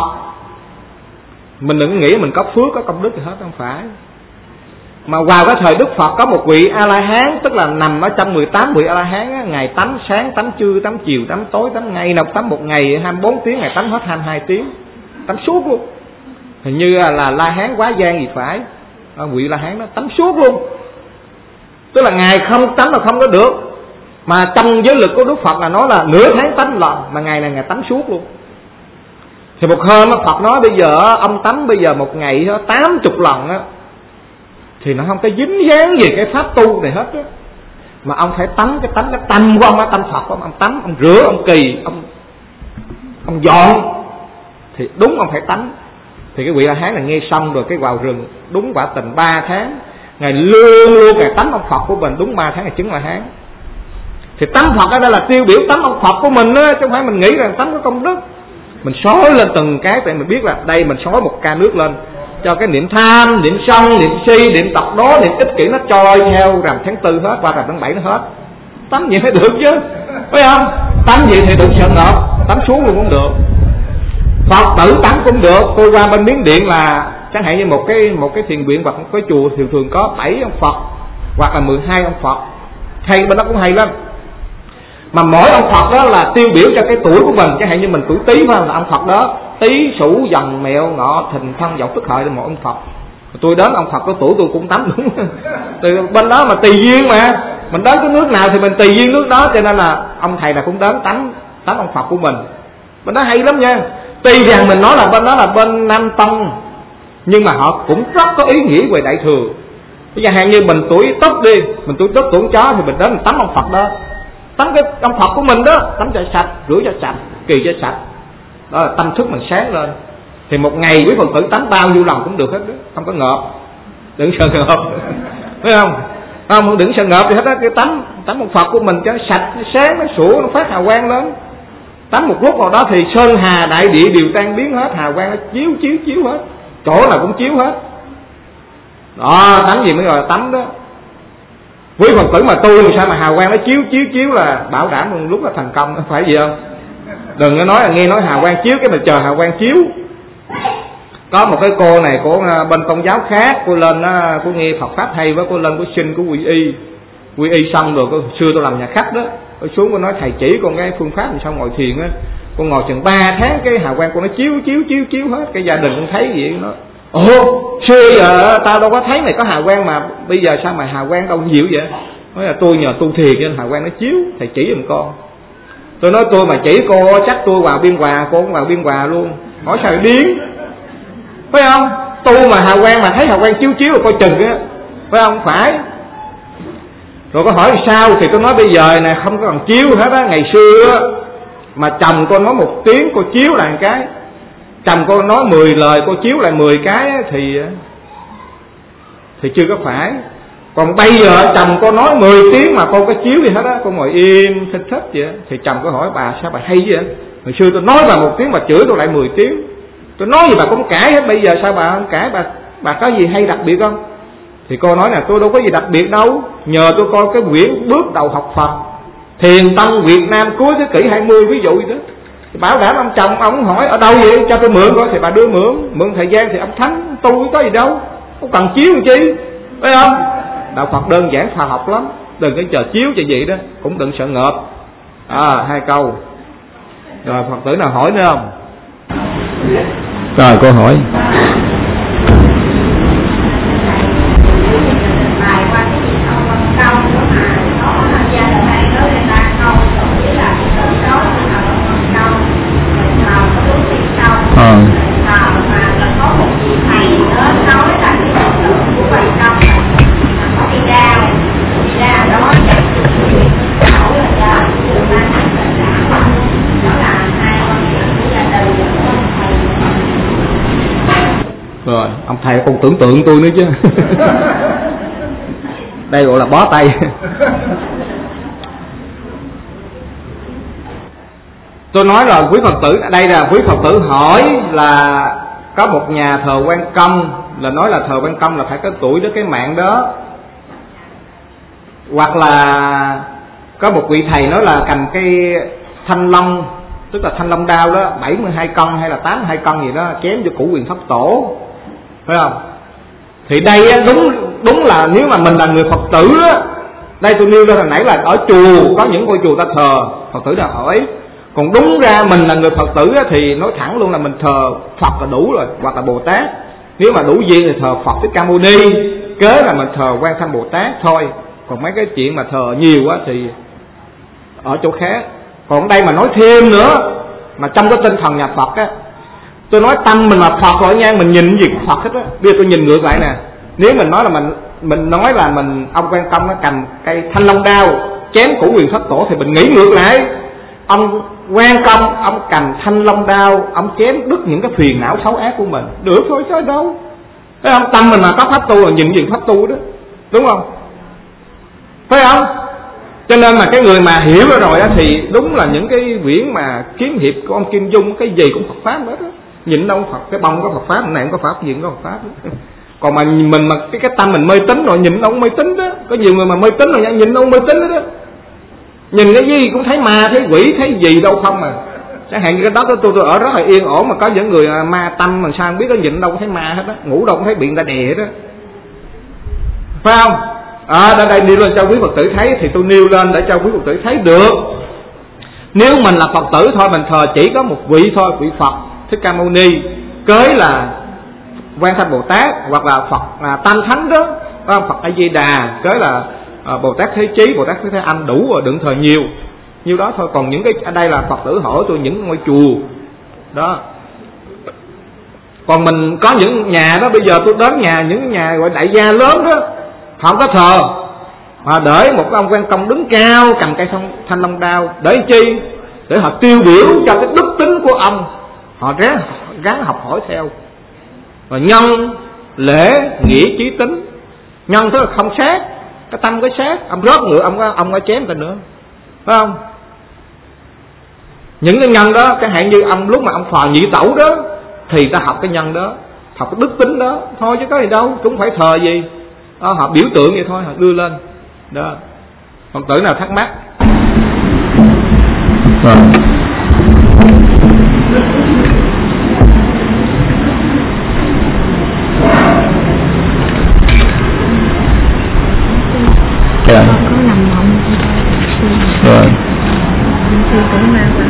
mình đừng nghĩ mình có phước có công đức gì hết, không phải. Mà vào cái thời Đức Phật có một vị A-la-hán, tức là nằm ở trong 18 vị A-la-hán, ngày tắm sáng, tắm trưa, tắm chiều, tắm tối, tắm ngày, nào tắm một ngày 24 tiếng, ngày tắm hết 22 tiếng, tắm suốt luôn. Hình như là La-hán Quá Giang gì phải, vị La-hán đó tắm suốt luôn. Tức là ngày không tắm là không có được. Mà trong giới lực của Đức Phật là nói là nửa tháng tắm lần, mà ngày này ngày tắm suốt luôn. Thì một hôm Phật nói bây giờ ông tắm bây giờ một ngày 80 lần á, thì nó không có dính dáng gì cái pháp tu này hết á. Mà ông phải tắm cái tâm của ông á, tâm Phật của ông tắm, ông rửa, ông kỳ, ông dọn, thì đúng ông phải tắm. Thì cái vị La-hán là nghe xong rồi cái vào rừng, đúng quả tình 3 tháng ngày luôn ngày tắm ông Phật của mình, đúng 3 tháng ngày chứng La-hán. Thì tắm Phật ở đây là tiêu biểu tắm ông Phật của mình á, chứ không phải mình nghĩ rằng tắm có công đức. Mình xối lên từng cái, tại mình biết là đây mình xối một ca nước lên cho cái niệm tham, niệm sân, niệm si, niệm độc đố, niệm ích kỷ nó trôi theo rằm tháng 4 hết, qua rằm tháng 7 nó hết. Tắm gì phải được chứ, phải không? Tắm gì thì đừng sợ ngợp, tắm xuống luôn cũng được. Phật tử tắm cũng được. Tôi qua bên Miến Điện là chẳng hạn như một cái thiền viện hoặc một cái chùa thường có 7 ông Phật hoặc là 12 ông Phật, hay bên đó cũng hay lắm. Mà mỗi ông Phật đó là tiêu biểu cho cái tuổi của mình. Chẳng hạn như mình tuổi Tý phải không, là ông Phật đó Tý, Sửu, Dần, Mẹo, Ngọ, Thìn, Thân, Dậu, Tức, Hợi là một ông Phật. Tôi đến ông Phật có tuổi tôi cũng tắm đúng. Từ bên đó mà tùy duyên mà mình đến cái nước nào thì mình tùy duyên nước đó, cho nên là ông thầy nào cũng đến tắm ông Phật của mình. Bên đó hay lắm nha. Tuy rằng mình nói là bên đó là bên Nam Tông, nhưng mà họ cũng rất có ý nghĩa về Đại Thừa. Bây giờ hàng như mình tuổi Tuất đi, mình tuổi Tuất tuổi con chó thì mình đến mình tắm ông Phật đó, tắm cái ông Phật của mình đó, tắm cho sạch, rửa cho sạch, kỳ cho sạch, đó là tâm thức mình sáng lên. Thì một ngày quý Phật tử tắm bao nhiêu lần cũng được hết đó, không có ngợp, đừng sợ ngợp, phải không? Không, đừng sợ ngợp thì hết á. Cái tắm ông Phật của mình cho sạch, nó sáng, nó sủa, nó phát hào quang lên. Tắm một lúc nào đó thì sơn hà đại địa đều tan biến hết, hào quang nó chiếu hết, chỗ nào cũng chiếu hết. Đó, tắm gì mới gọi là tắm đó. Quý Phật tử mà tu sao mà hào quang nó chiếu là bảo đảm một lúc là thành công, phải gì không? Đừng có nói là nghe nói hào quang chiếu cái mà chờ hào quang chiếu. Có một cái cô này của bên tôn giáo khác, cô lên cô nghe Phật pháp hay quá, cô lên cô xin của quy y xong rồi. Xưa tôi làm nhà khách đó, tôi xuống cô nói thầy chỉ con cái phương pháp làm sao ngồi thiền á. Con ngồi chừng 3 tháng cái hào quang con nó chiếu hết, cái gia đình cũng thấy vậy. Nó ồ, xưa giờ tao đâu có thấy mày có hào quang mà bây giờ sao mà hào quang đâu nhiều vậy? Nói là tôi nhờ tu thiền nên hào quang nó chiếu, thầy chỉ giùm con. Tôi nói tôi mà chỉ cô chắc tôi vào Biên Hòa, cô cũng vào Biên Hòa luôn. Hỏi sao biến? phải không? Tu mà hào quang mà thấy hào quang chiếu chiếu là coi chừng á, phải không? Phải. Rồi có hỏi sao thì tôi nói bây giờ này không có còn chiếu hết á. Ngày xưa á, mà chồng cô nói một tiếng cô chiếu lại một cái, chồng cô nói 10 lời cô chiếu lại 10 cái á, thì chưa có phải. Còn bây giờ chồng cô nói 10 tiếng mà cô có chiếu gì hết á, cô ngồi im thích thích vậy. Thì chồng cô hỏi bà sao bà hay vậy? Hồi xưa tôi nói bà một tiếng bà chửi tôi lại 10 tiếng. Tôi nói gì bà cũng cãi hết, bây giờ sao bà không cãi? Bà có gì hay đặc biệt không? Thì cô nói là tôi đâu có gì đặc biệt đâu, nhờ tôi coi cái quyển Bước Đầu Học Phật, Thiền Tâm Việt Nam cuối thế kỷ 20 ví dụ gì đó. Thì bảo đảm ông chồng ông hỏi ở đâu vậy cho tôi mượn coi, thì bà đưa mượn thời gian thì ông thánh tu có gì đâu, không cần chiếu làm chi, phải không? Đạo Phật đơn giản khoa học lắm, đừng có chờ chiếu cho vậy đó, cũng đừng sợ ngợp. 2 câu. Rồi Phật tử nào hỏi nữa không? Rồi cô hỏi. Rồi, ông thầy còn tưởng tượng tôi nữa chứ. Đây gọi là bó tay. Tôi nói rồi quý Phật tử, đây là quý Phật tử hỏi là có một nhà thờ Quan Công, là nói là thờ Quan Công là phải có tuổi đó, cái mạng đó. Hoặc là có một vị thầy nói là cầm cái thanh long, tức là thanh long đao đó, 72 cân hay là 82 cân gì đó, chém cho Cửu Quyền Thất Tổ, phải không? Thì đây á, đúng là nếu mà mình là người Phật tử á, đây tôi nêu ra hồi nãy là ở chùa có những ngôi chùa ta thờ Phật tử nào hỏi. Còn đúng ra mình là người Phật tử á, thì nói thẳng luôn là mình thờ Phật là đủ rồi, hoặc là Bồ Tát. Nếu mà đủ duyên thì thờ Phật Thích Ca Mâu Ni, kế là mình thờ Quan Thanh Bồ Tát thôi. Còn mấy cái chuyện mà thờ nhiều quá thì ở chỗ khác. Còn đây mà nói thêm nữa, mà trong cái tinh thần nhà Phật á, tôi nói tâm mình là Phật rồi nha, mình nhìn gì cũng Phật hết á. Bây giờ tôi nhìn ngược lại nè, nếu mình nói là mình nói là ông Quan Công nó cầm cây thanh long đao chém Cửu Quyền Thất Tổ, thì mình nghĩ ngược lại, ông Quan Công ông cầm thanh long đao ông chém đứt những cái phiền não xấu ác của mình, được thôi chứ đâu. Thấy không? Tâm mình mà có pháp tu là nhìn gì pháp tu đó, đúng không? Phải không? Cho nên mà cái người mà hiểu rồi á thì đúng là những cái quyển mà kiếm hiệp của ông Kim Dung, cái gì cũng Phật pháp hết á. Nhìn đâu Phật, cái bông có Phật pháp, cái này cũng có Phpháp, gì cũng có Phật pháp đó. Còn mà mình mà cái tâm mình mê tín rồi, nhìn đâu mê tín đó. Có nhiều người mà mê tín rồi nha, nhìn đâu mê tín đó. Nhìn cái gì cũng thấy ma, thấy quỷ, thấy gì đâu không à. Chẳng hạn như cái đó tôi ở rất là yên ổn, mà có những người ma tâm mà sao không biết, có nhìn đâu cũng thấy ma hết á, ngủ đâu cũng thấy bị người ta đè hết á, phải không? Đây đi lên cho quý Phật tử thấy, thì tôi nêu lên để cho quý Phật tử thấy được. Nếu mình là Phật tử thôi, mình thờ chỉ có một vị thôi, vị Phật Thích Ca Mâu Ni, kế là Quan Thanh Bồ Tát, hoặc là Phật Tam Thánh đó, Phật A Di Đà, kế là Bồ Tát Thế Chí, Bồ Tát Thế Âm, đủ rồi, đừng thờ nhiều đó thôi. Còn những cái ở đây là Phật tử hỏi tôi những ngôi chùa đó. Còn mình có những nhà đó, bây giờ tôi đến những nhà gọi đại gia lớn đó, họ không có thờ, họ để một ông Quan Công đứng cao cầm cây thanh long đao, để chi? Để họ tiêu biểu cho cái đức tính của ông, họ ráng học hỏi theo. Và nhân lễ nghĩa trí tính, nhân tức là không sát, cái tâm cái sát, ông rớt nữa ông có chém ta nữa, phải không? Những cái nhân đó, cái hạn như ông lúc mà ông phò nhị tẩu đó, thì ta học cái nhân đó, học cái đức tính đó thôi, chứ có gì đâu, cũng phải thờ gì đó, họ biểu tượng vậy thôi, họ đưa lên đó. Phật tử nào thắc mắc? Con có nằm mộng rồi suy tưởng ma quỷ.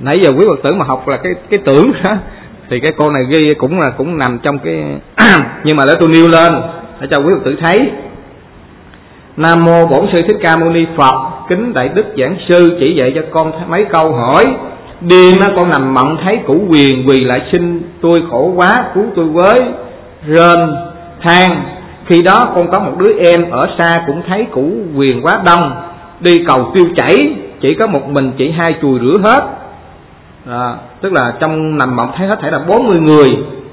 nãy giờ quý Phật tử mà học là cái tưởng đó, thì cái cô này ghi cũng nằm trong cái nhưng mà để tôi nêu lên để cho quý Phật tử thấy. Nam mô Bổn Sư Thích Ca Mâu Ni Phật. Kính đại đức giảng sư chỉ dạy cho con mấy câu hỏi. Điên đó, con nằm mộng thấy Cửu Quyền quỳ lại xin tôi khổ quá, cứu tôi với, rên than. Khi đó con có một đứa em ở xa cũng thấy Cửu Quyền quá đông, đi cầu tiêu chảy, chỉ có một mình chị hai chùi rửa hết. Tức là trong nằm mộng thấy hết thảy là 40 người.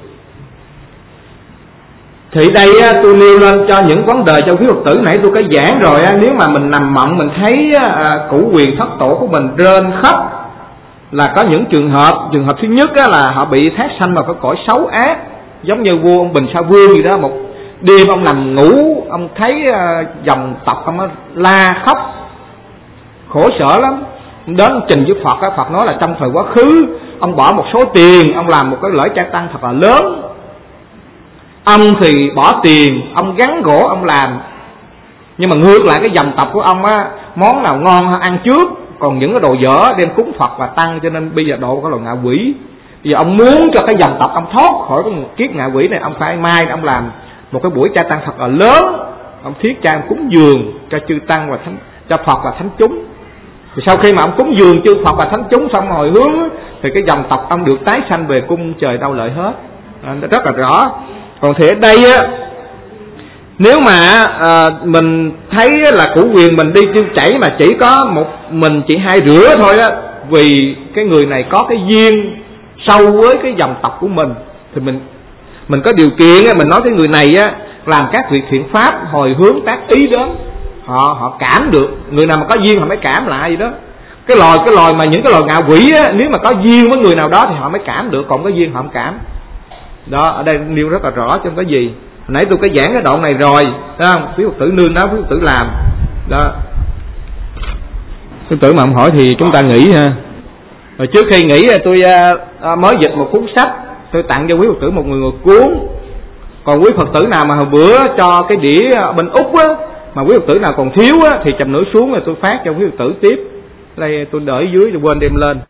Thì đây tôi nêu lên cho những vấn đề cho quý Phật tử. Nãy tôi có giảng rồi, nếu mà mình nằm mộng mình thấy Cửu Quyền thất tổ của mình rên khóc, là có những trường hợp. Trường hợp thứ nhất là họ bị thác sanh vào cái cõi xấu ác, giống như vua ông Bình Sa Vương gì đó. Một đêm ông nằm ngủ, ông thấy dòng tộc ông la khóc khổ sở lắm. Đến trình với Phật, Phật nói là trong thời quá khứ ông bỏ một số tiền, ông làm một cái lễ trai tăng thật là lớn. Ông thì bỏ tiền, ông gắn gỗ ông làm, nhưng mà ngược lại cái dòng tộc của ông món nào ngon ăn trước, còn những cái đồ dở đem cúng Phật và tăng, cho nên bây giờ độ có loại ngạ quỷ. Bây giờ ông muốn cho cái dòng tộc ông thoát khỏi cái kiếp ngạ quỷ này, ông phải mai ông làm một cái buổi trai tăng thật là lớn, ông thiết trang cúng dường cho chư tăng và cho Phật và thánh chúng. Thì sau khi mà ông cúng dường chư Phật và thánh chúng xong hồi hướng, thì cái dòng tộc ông được tái sanh về cung trời Đau Lợi hết. Rất là rõ. Còn thì ở đây nếu mà mình thấy là Cửu Quyền mình đi tiêu chảy mà chỉ có một mình chị hai rửa thôi vì cái người này có cái duyên sâu với cái dòng tộc của mình, thì mình có điều kiện mình nói cái người này làm các việc thiện pháp hồi hướng tác ý đến, họ cảm được. Người nào mà có duyên họ mới cảm lại gì đó. Cái loài mà những cái loài ngạ quỷ nếu mà có duyên với người nào đó thì họ mới cảm được, còn có duyên họ không cảm. Đó, ở đây nêu rất là rõ chứ không có gì. Hồi nãy tôi có giảng cái đoạn này rồi, thấy không? Quý Phật tử nương đó, quý Phật tử làm. Đó. Quý Phật tử mà không hỏi thì chúng ta nghĩ ha. Rồi trước khi nghỉ tôi mới dịch một cuốn sách, tôi tặng cho quý Phật tử một người cuốn. Còn quý Phật tử nào mà hồi bữa cho cái đĩa bên Úc mà quý Phật tử nào còn thiếu thì chầm nữa xuống rồi tôi phát cho quý Phật tử tiếp. Đây tôi đợi dưới rồi quên đem lên.